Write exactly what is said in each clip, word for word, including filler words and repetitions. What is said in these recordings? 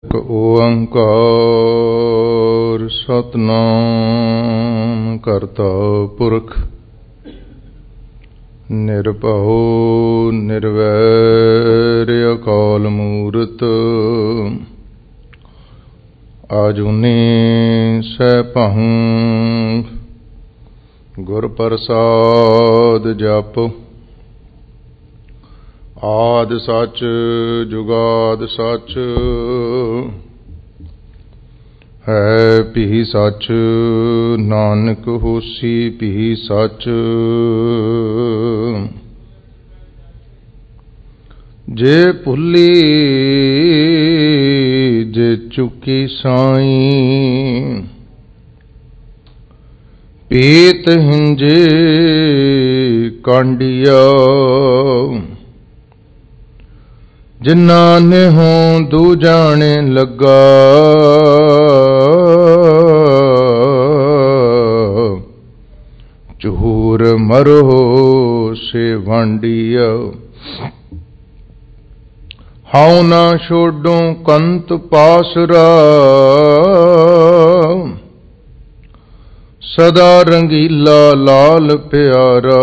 ਓੰਕਾਰ ਸਤਿਨਾਮ ਕਰਤਾ ਪੁਰਖ ਨਿਰਭਉ ਨਿਰਵੈਰ ਅਕਾਲ ਮੂਰਤ ਆਜੂਨੀ ਸੈਭੰ ਗੁਰ ਪ੍ਰਸਾਦ ਜਪ। ਆਦ ਸੱਚ ਜੁਗਾਦ ਸੱਚ ਹੈ ਭੀ ਸੱਚ ਨਾਨਕ ਹੋਸੀ ਭੀ ਸੱਚ। ਜੇ ਭੁੱਲੀ ਜੇ ਚੁੱਕੀ ਸਾਈਂ ਪੀਤ ਹਿੰਜੇ ਕਾਂਡੀਆ। ਜਿਨਾ ਨੇ ਹੋਂ ਦੂ ਜਾਣੇ ਲੱਗਾ ਚਹੂਰ ਮਰੋ ਸੇ ਵਾਂਡੀਆ। ਹਾਉ ਨਾ ਛੋਡੂ ਕੰਤ ਪਾਸਰਾ ਸਦਾ ਰੰਗੀਲਾ ਲਾਲ ਪਿਆਰਾ।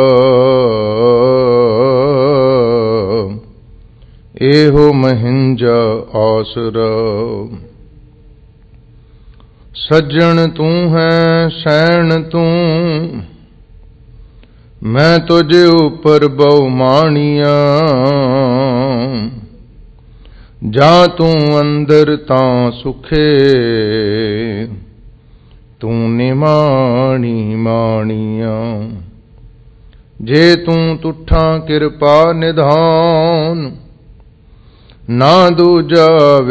ਇਹੋ ਮਹਿੰਜਾ ਆਸਰਾ। ਸੱਜਣ ਤੂੰ ਹੈ ਸੈਣ ਤੂੰ ਮੈਂ ਤੁਝ ਉਪਰ ਬਹੁਮਾਣੀਆ। ਜਾਂ ਤੂੰ ਅੰਦਰ ਤਾਂ ਸੁਖੇ ਤੂੰ ਨਿਮਾਣੀ ਮਾਣੀਆ। ਜੇ ਤੂੰ ਤੁਠਾਂ ਕਿਰਪਾ ਨਿਧਾਨ ਨਾ ਦੂਜਾ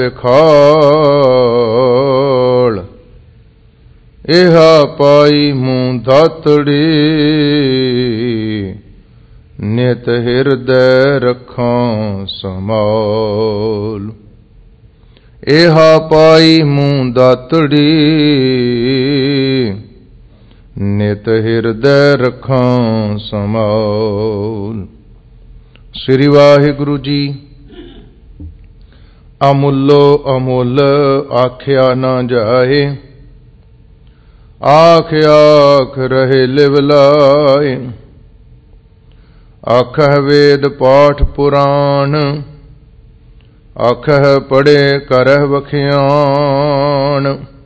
ਵਿਖਾਲ। ਇਹਾ ਪਾਈ ਮੂੰ ਦਾਤੜੀ ਨਿਤ ਹਿਰਦੈ ਰੱਖਾਂ ਸੰਭਾਲ। ਇਹਾ ਪਾਈ ਮੂੰ ਦਾਤੜੀ ਨਿਤ ਹਿਰਦੈ ਰੱਖਾਂ ਸੰਭਾਲ। ਸ੍ਰੀ ਵਾਹਿਗੁਰੂ ਜੀ। ਅਮੁੱਲੋ ਅਮੁੱਲ ਆਖਿਆ ਨਾ ਜਾਏ ਆਖ ਆਖ ਰਹੇ ਲਿਵ ਲਾਏ। ਆਖਹਿ ਵੇਦ ਪਾਠ ਪੁਰਾਣ ਆਖਹਿ ਪੜ੍ਹੇ ਕਰਹਿ ਵਖਿਆਣ।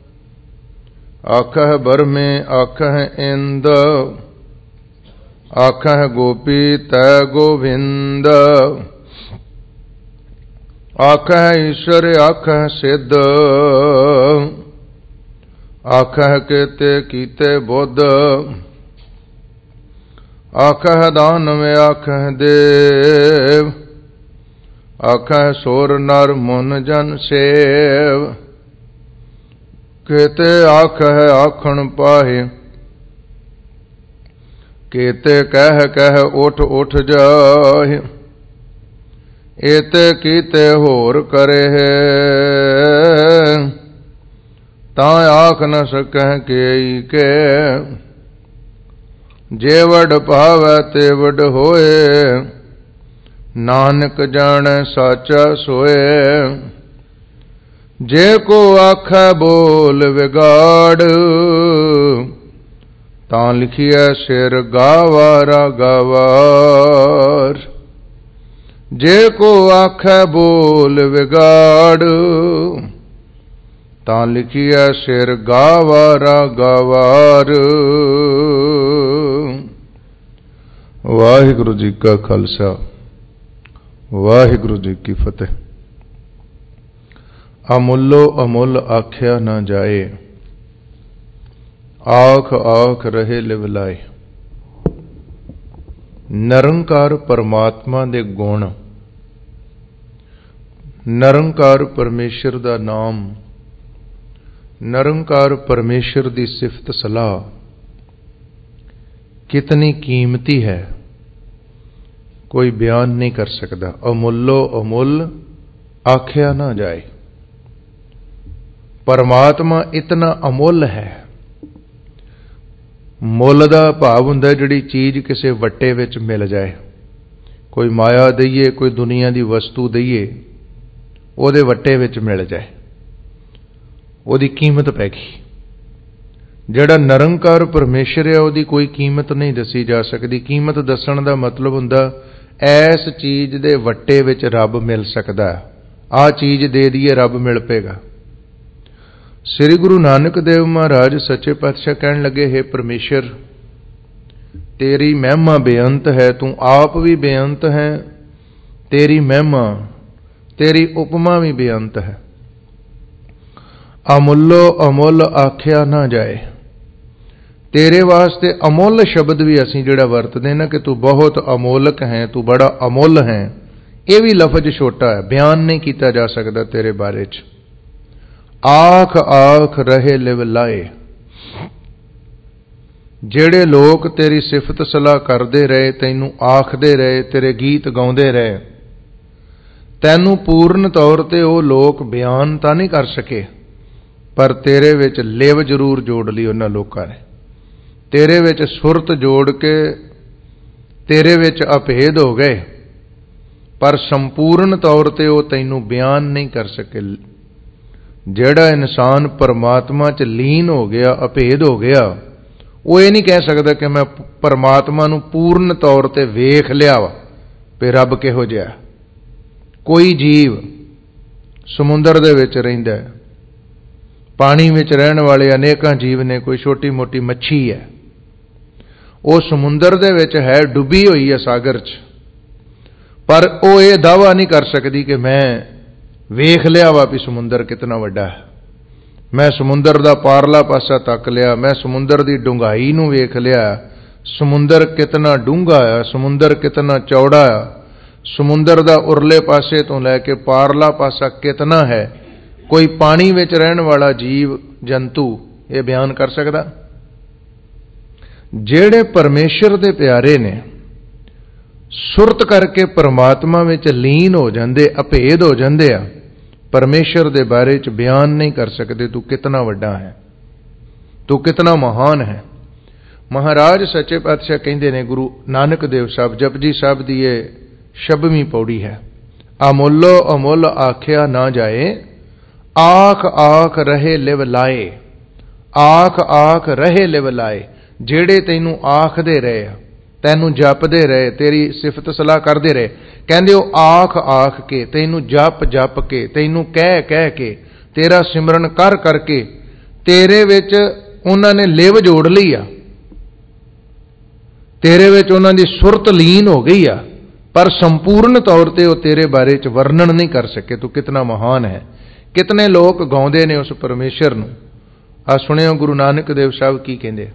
ਆਖਹਿ ਬਰਮੇ ਆਖਹਿ ਇੰਦ ਆਖਹਿ ਗੋਪੀ ਤੈ ਗੋਵਿੰਦ। ਆਖਹਿ ਈਸ਼ਰ ਆਖਹਿ ਸਿੱਧ ਆਖਹਿ ਕੇਤੇ ਕੀਤੇ ਬੁੱਧ। ਆਖਹਿ ਦਾਨਵ ਆਖਹਿ ਦੇਵ ਆਖਹਿ ਸੁਰ ਨਰ ਮੁਨ ਜਨ ਸੇਵ। ਕੇਤੇ ਆਖਹਿ ਆਖਣ ਪਾਹੇ ਕੇਤੇ ਕਹਿ ਕਹਿ ਉਠ ਉਠ ਜਾਹਿ। ਏਤੇ ਕੀਤੇ ਹੋਰ ਕਰੇ ਤਾਂ ਆਖ ਨ ਸਕਹਿ ਕੇਈ ਕੇ। ਜੇ ਵਡ ਭਾਵੈ ਤੇ ਵਡ ਹੋਏ ਨਾਨਕ ਜਾਣੈ ਸਾਚਾ ਸੋਏ। ਜੇ ਕੋ ਆਖੈ ਬੋਲ ਵਿਗਾੜ ਤਾਂ ਲਿਖੀਐ ਸਿਰ ਗਾਵਾਰਾ ਗਾਵਾਰ। ਜੇ ਕੋ ਆਖੈ ਬੋਲ ਵਿਗਾੜ ਤਾਂ ਲਿਖੀਐ ਸਿਰ ਗਾਵਾਰਾ ਗਾਵਾਰ। ਵਾਹਿਗੁਰੂ ਜੀ ਕਾ ਖਾਲਸਾ ਵਾਹਿਗੁਰੂ ਜੀ ਕੀ ਫਤਿਹ। ਅਮੁੱਲੋ ਅਮੁੱਲ ਆਖਿਆ ਨਾ ਜਾਏ ਆਖ ਆਖ ਰਹੇ ਲਿਵ ਲਾਏ। ਨਿਰੰਕਾਰ ਪਰਮਾਤਮਾ ਦੇ ਗੁਣ ਨਿਰੰਕਾਰ ਪਰਮੇਸ਼ਰ ਦਾ ਨਾਮ ਨਿਰੰਕਾਰ ਪਰਮੇਸ਼ਰ ਦੀ ਸਿਫਤ ਸਲਾਹ ਕਿਤਨੀ ਕੀਮਤੀ ਹੈ ਕੋਈ ਬਿਆਨ ਨਹੀਂ ਕਰ ਸਕਦਾ। ਅਮੁੱਲੋ ਅਮੁੱਲ ਆਖਿਆ ਨਾ ਜਾਏ। ਪਰਮਾਤਮਾ ਇਤਨਾ ਅਮੁੱਲ ਹੈ। ਮੁੱਲ ਦਾ ਭਾਵ ਹੁੰਦਾ ਜਿਹੜੀ ਚੀਜ਼ ਕਿਸੇ ਵੱਟੇ ਵਿੱਚ ਮਿਲ ਜਾਏ। ਕੋਈ ਮਾਇਆ ਦਈਏ ਕੋਈ ਦੁਨੀਆ ਦੀ ਵਸਤੂ ਦਈਏ ਉਹਦੇ ਵੱਟੇ ਵਿੱਚ ਮਿਲ ਜਾਏ। ਉਹਦੀ ਕੀਮਤ ਪੈ ਗਈ। ਜਿਹੜਾ ਨਿਰੰਕਾਰ ਪਰਮੇਸ਼ਰ ਹੈ ਉਹਦੀ ਕੋਈ ਕੀਮਤ ਨਹੀਂ ਦੱਸੀ ਜਾ ਸਕਦੀ। ਕੀਮਤ ਦੱਸਣ ਦਾ ਮਤਲਬ ਹੁੰਦਾ ਐਸ ਚੀਜ਼ ਦੇ ਵੱਟੇ ਵਿੱਚ ਰੱਬ ਮਿਲ ਸਕਦਾ, ਆਹ ਚੀਜ਼ ਦੇ ਦਈਏ ਰੱਬ ਮਿਲ ਪਏਗਾ। ਸ੍ਰੀ ਗੁਰੂ ਨਾਨਕ ਦੇਵ ਮਹਾਰਾਜ ਸੱਚੇ ਪਾਤਸ਼ਾਹ ਕਹਿਣ ਲੱਗੇ, ਹੈ ਪਰਮੇਸ਼ਰ ਤੇਰੀ ਮਹਿਮਾ ਬੇਅੰਤ ਹੈ, ਤੂੰ ਆਪ ਵੀ ਬੇਅੰਤ ਹੈ, ਤੇਰੀ ਮਹਿਮਾ ਤੇਰੀ ਉਪਮਾ ਵੀ ਬੇਅੰਤ ਹੈ। ਅਮੁੱਲੋ ਅਮੁੱਲ ਆਖਿਆ ਨਾ ਜਾਏ। ਤੇਰੇ ਵਾਸਤੇ ਅਮੁੱਲ ਸ਼ਬਦ ਵੀ ਅਸੀਂ ਜਿਹੜਾ ਵਰਤਦੇ ਨਾ ਕਿ ਤੂੰ ਬਹੁਤ ਅਮੋਲਕ ਹੈ, ਤੂੰ ਬੜਾ ਅਮੁੱਲ ਹੈ, ਇਹ ਵੀ ਲਫ਼ਜ਼ ਛੋਟਾ ਹੈ, ਬਿਆਨ ਨਹੀਂ ਕੀਤਾ ਜਾ ਸਕਦਾ ਤੇਰੇ ਬਾਰੇ 'ਚ। ਆਖ ਆਖ ਰਹੇ ਲਿਵ ਲਾਏ। ਜਿਹੜੇ ਲੋਕ ਤੇਰੀ ਸਿਫਤ ਸਲਾਹ ਕਰਦੇ ਰਹੇ, ਤੈਨੂੰ ਆਖਦੇ ਰਹੇ, ਤੇਰੇ ਗੀਤ ਗਾਉਂਦੇ ਰਹੇ, ਤੈਨੂੰ ਪੂਰਨ ਤੌਰ ਤੇ ਉਹ ਲੋਕ ਬਿਆਨ ਤਾਂ ਨਹੀਂ ਕਰ ਸਕੇ, ਪਰ ਤੇਰੇ ਵਿੱਚ ਲਿਵ ਜ਼ਰੂਰ ਜੋੜ ਲਈ ਉਹਨਾਂ ਲੋਕਾਂ ਨੇ। ਤੇਰੇ ਵਿੱਚ ਸੁਰਤ ਜੋੜ ਕੇ ਤੇਰੇ ਵਿੱਚ ਅਭੇਦ ਹੋ ਗਏ, ਪਰ ਸੰਪੂਰਨ ਤੌਰ ਤੇ ਉਹ ਤੈਨੂੰ ਬਿਆਨ ਨਹੀਂ ਕਰ ਸਕੇ। ਜਿਹੜਾ ਇਨਸਾਨ ਪਰਮਾਤਮਾ 'ਚ ਲੀਨ ਹੋ ਗਿਆ, ਅਭੇਦ ਹੋ ਗਿਆ, ਉਹ ਇਹ ਨਹੀਂ ਕਹਿ ਸਕਦਾ ਕਿ ਮੈਂ ਪਰਮਾਤਮਾ ਨੂੰ ਪੂਰਨ ਤੌਰ ਤੇ ਵੇਖ ਲਿਆ ਵਾ ਵੀ ਰੱਬ ਕਿਹੋ ਜਿਹਾ। ਕੋਈ ਜੀਵ ਸਮੁੰਦਰ ਦੇ ਵਿੱਚ ਰਹਿੰਦਾ ਹੈ, ਪਾਣੀ ਵਿੱਚ ਰਹਿਣ ਵਾਲੇ ਅਨੇਕਾਂ ਜੀਵ ਨੇ, ਕੋਈ ਛੋਟੀ ਮੋਟੀ ਮੱਛੀ ਹੈ, ਉਹ ਸਮੁੰਦਰ ਦੇ ਵਿੱਚ ਹੈ, ਡੁੱਬੀ ਹੋਈ ਹੈ ਸਾਗਰ 'ਚ, ਪਰ ਉਹ ਇਹ ਦਾਅਵਾ ਨਹੀਂ ਕਰ ਸਕਦੀ ਕਿ ਮੈਂ ਵੇਖ ਲਿਆ ਵਾ ਵੀ ਸਮੁੰਦਰ ਕਿਤਨਾ ਵੱਡਾ ਹੈ, ਮੈਂ ਸਮੁੰਦਰ ਦਾ ਪਾਰਲਾ ਪਾਸਾ ਤੱਕ ਲਿਆ, ਮੈਂ ਸਮੁੰਦਰ ਦੀ ਡੂੰਘਾਈ ਨੂੰ ਵੇਖ ਲਿਆ, ਸਮੁੰਦਰ ਕਿਤਨਾ ਡੂੰਘਾ ਆ, ਸਮੁੰਦਰ ਕਿਤਨਾ ਚੌੜਾ ਆ, ਸਮੁੰਦਰ ਦਾ ਉਰਲੇ ਪਾਸੇ ਤੋਂ ਲੈ ਕੇ ਪਾਰਲਾ ਪਾਸਾ ਕਿਤਨਾ ਹੈ। ਕੋਈ ਪਾਣੀ ਵਿੱਚ ਰਹਿਣ ਵਾਲਾ ਜੀਵ ਜੰਤੂ ਇਹ ਬਿਆਨ ਕਰ ਸਕਦਾ? ਜਿਹੜੇ ਪਰਮੇਸ਼ਰ ਦੇ ਪਿਆਰੇ ਨੇ, ਸੁਰਤ ਕਰਕੇ ਪਰਮਾਤਮਾ ਵਿੱਚ ਲੀਨ ਹੋ ਜਾਂਦੇ, ਅਭੇਦ ਹੋ ਜਾਂਦੇ ਆ, ਪਰਮੇਸ਼ਰ ਦੇ ਬਾਰੇ 'ਚ ਬਿਆਨ ਨਹੀਂ ਕਰ ਸਕਦੇ ਤੂੰ ਕਿਤਨਾ ਵੱਡਾ ਹੈ, ਤੂੰ ਕਿਤਨਾ ਮਹਾਨ ਹੈ। ਮਹਾਰਾਜ ਸੱਚੇ ਪਾਤਸ਼ਾਹ ਕਹਿੰਦੇ ਨੇ, ਗੁਰੂ ਨਾਨਕ ਦੇਵ ਸਾਹਿਬ ਜਪਜੀ ਸਾਹਿਬ ਦੀ ਇਹ ਛੱਬਵੀਂ ਪੌੜੀ ਹੈ, ਅਮੁੱਲੋ ਅਮੁੱਲ ਆਖਿਆ ਨਾ ਜਾਏ, ਆਖ ਆਖ ਰਹੇ ਲਿਵ ਲਾਏ। ਆਖ ਆਖ ਰਹੇ ਲਿਵ ਲਾਏ। ਜਿਹੜੇ ਤੈਨੂੰ ਆਖਦੇ ਰਹੇ, ਤੈਨੂੰ ਜਪਦੇ ਰਹੇ, ਤੇਰੀ ਸਿਫਤ ਸਲਾਹ ਕਰਦੇ ਰਹੇ, ਕਹਿੰਦੇ ਉਹ ਆਖ ਆਖ ਕੇ, ਤੈਨੂੰ ਜਪ ਜਪ ਕੇ, ਤੈਨੂੰ ਕਹਿ ਕਹਿ ਕੇ, ਤੇਰਾ ਸਿਮਰਨ ਕਰ ਕਰਕੇ ਤੇਰੇ ਵਿੱਚ ਉਹਨਾਂ ਨੇ ਲਿਵ ਜੋੜ ਲਈ ਆ, ਤੇਰੇ ਵਿੱਚ ਉਹਨਾਂ ਦੀ ਸੁਰਤ ਲੀਨ ਹੋ ਗਈ ਆ, ਪਰ ਸੰਪੂਰਨ ਤੌਰ ਤੇ ਉਹ ਤੇਰੇ ਬਾਰੇ 'ਚ ਵਰਣਨ ਨਹੀਂ ਕਰ ਸਕੇ ਤੂੰ ਕਿਤਨਾ ਮਹਾਨ ਹੈ। ਕਿਤਨੇ ਲੋਕ ਗਾਉਂਦੇ ਨੇ ਉਸ ਪਰਮੇਸ਼ਰ ਨੂੰ। ਆ ਸੁਣਿਓ ਗੁਰੂ ਨਾਨਕ ਦੇਵ ਸਾਹਿਬ ਕੀ ਕਹਿੰਦੇ,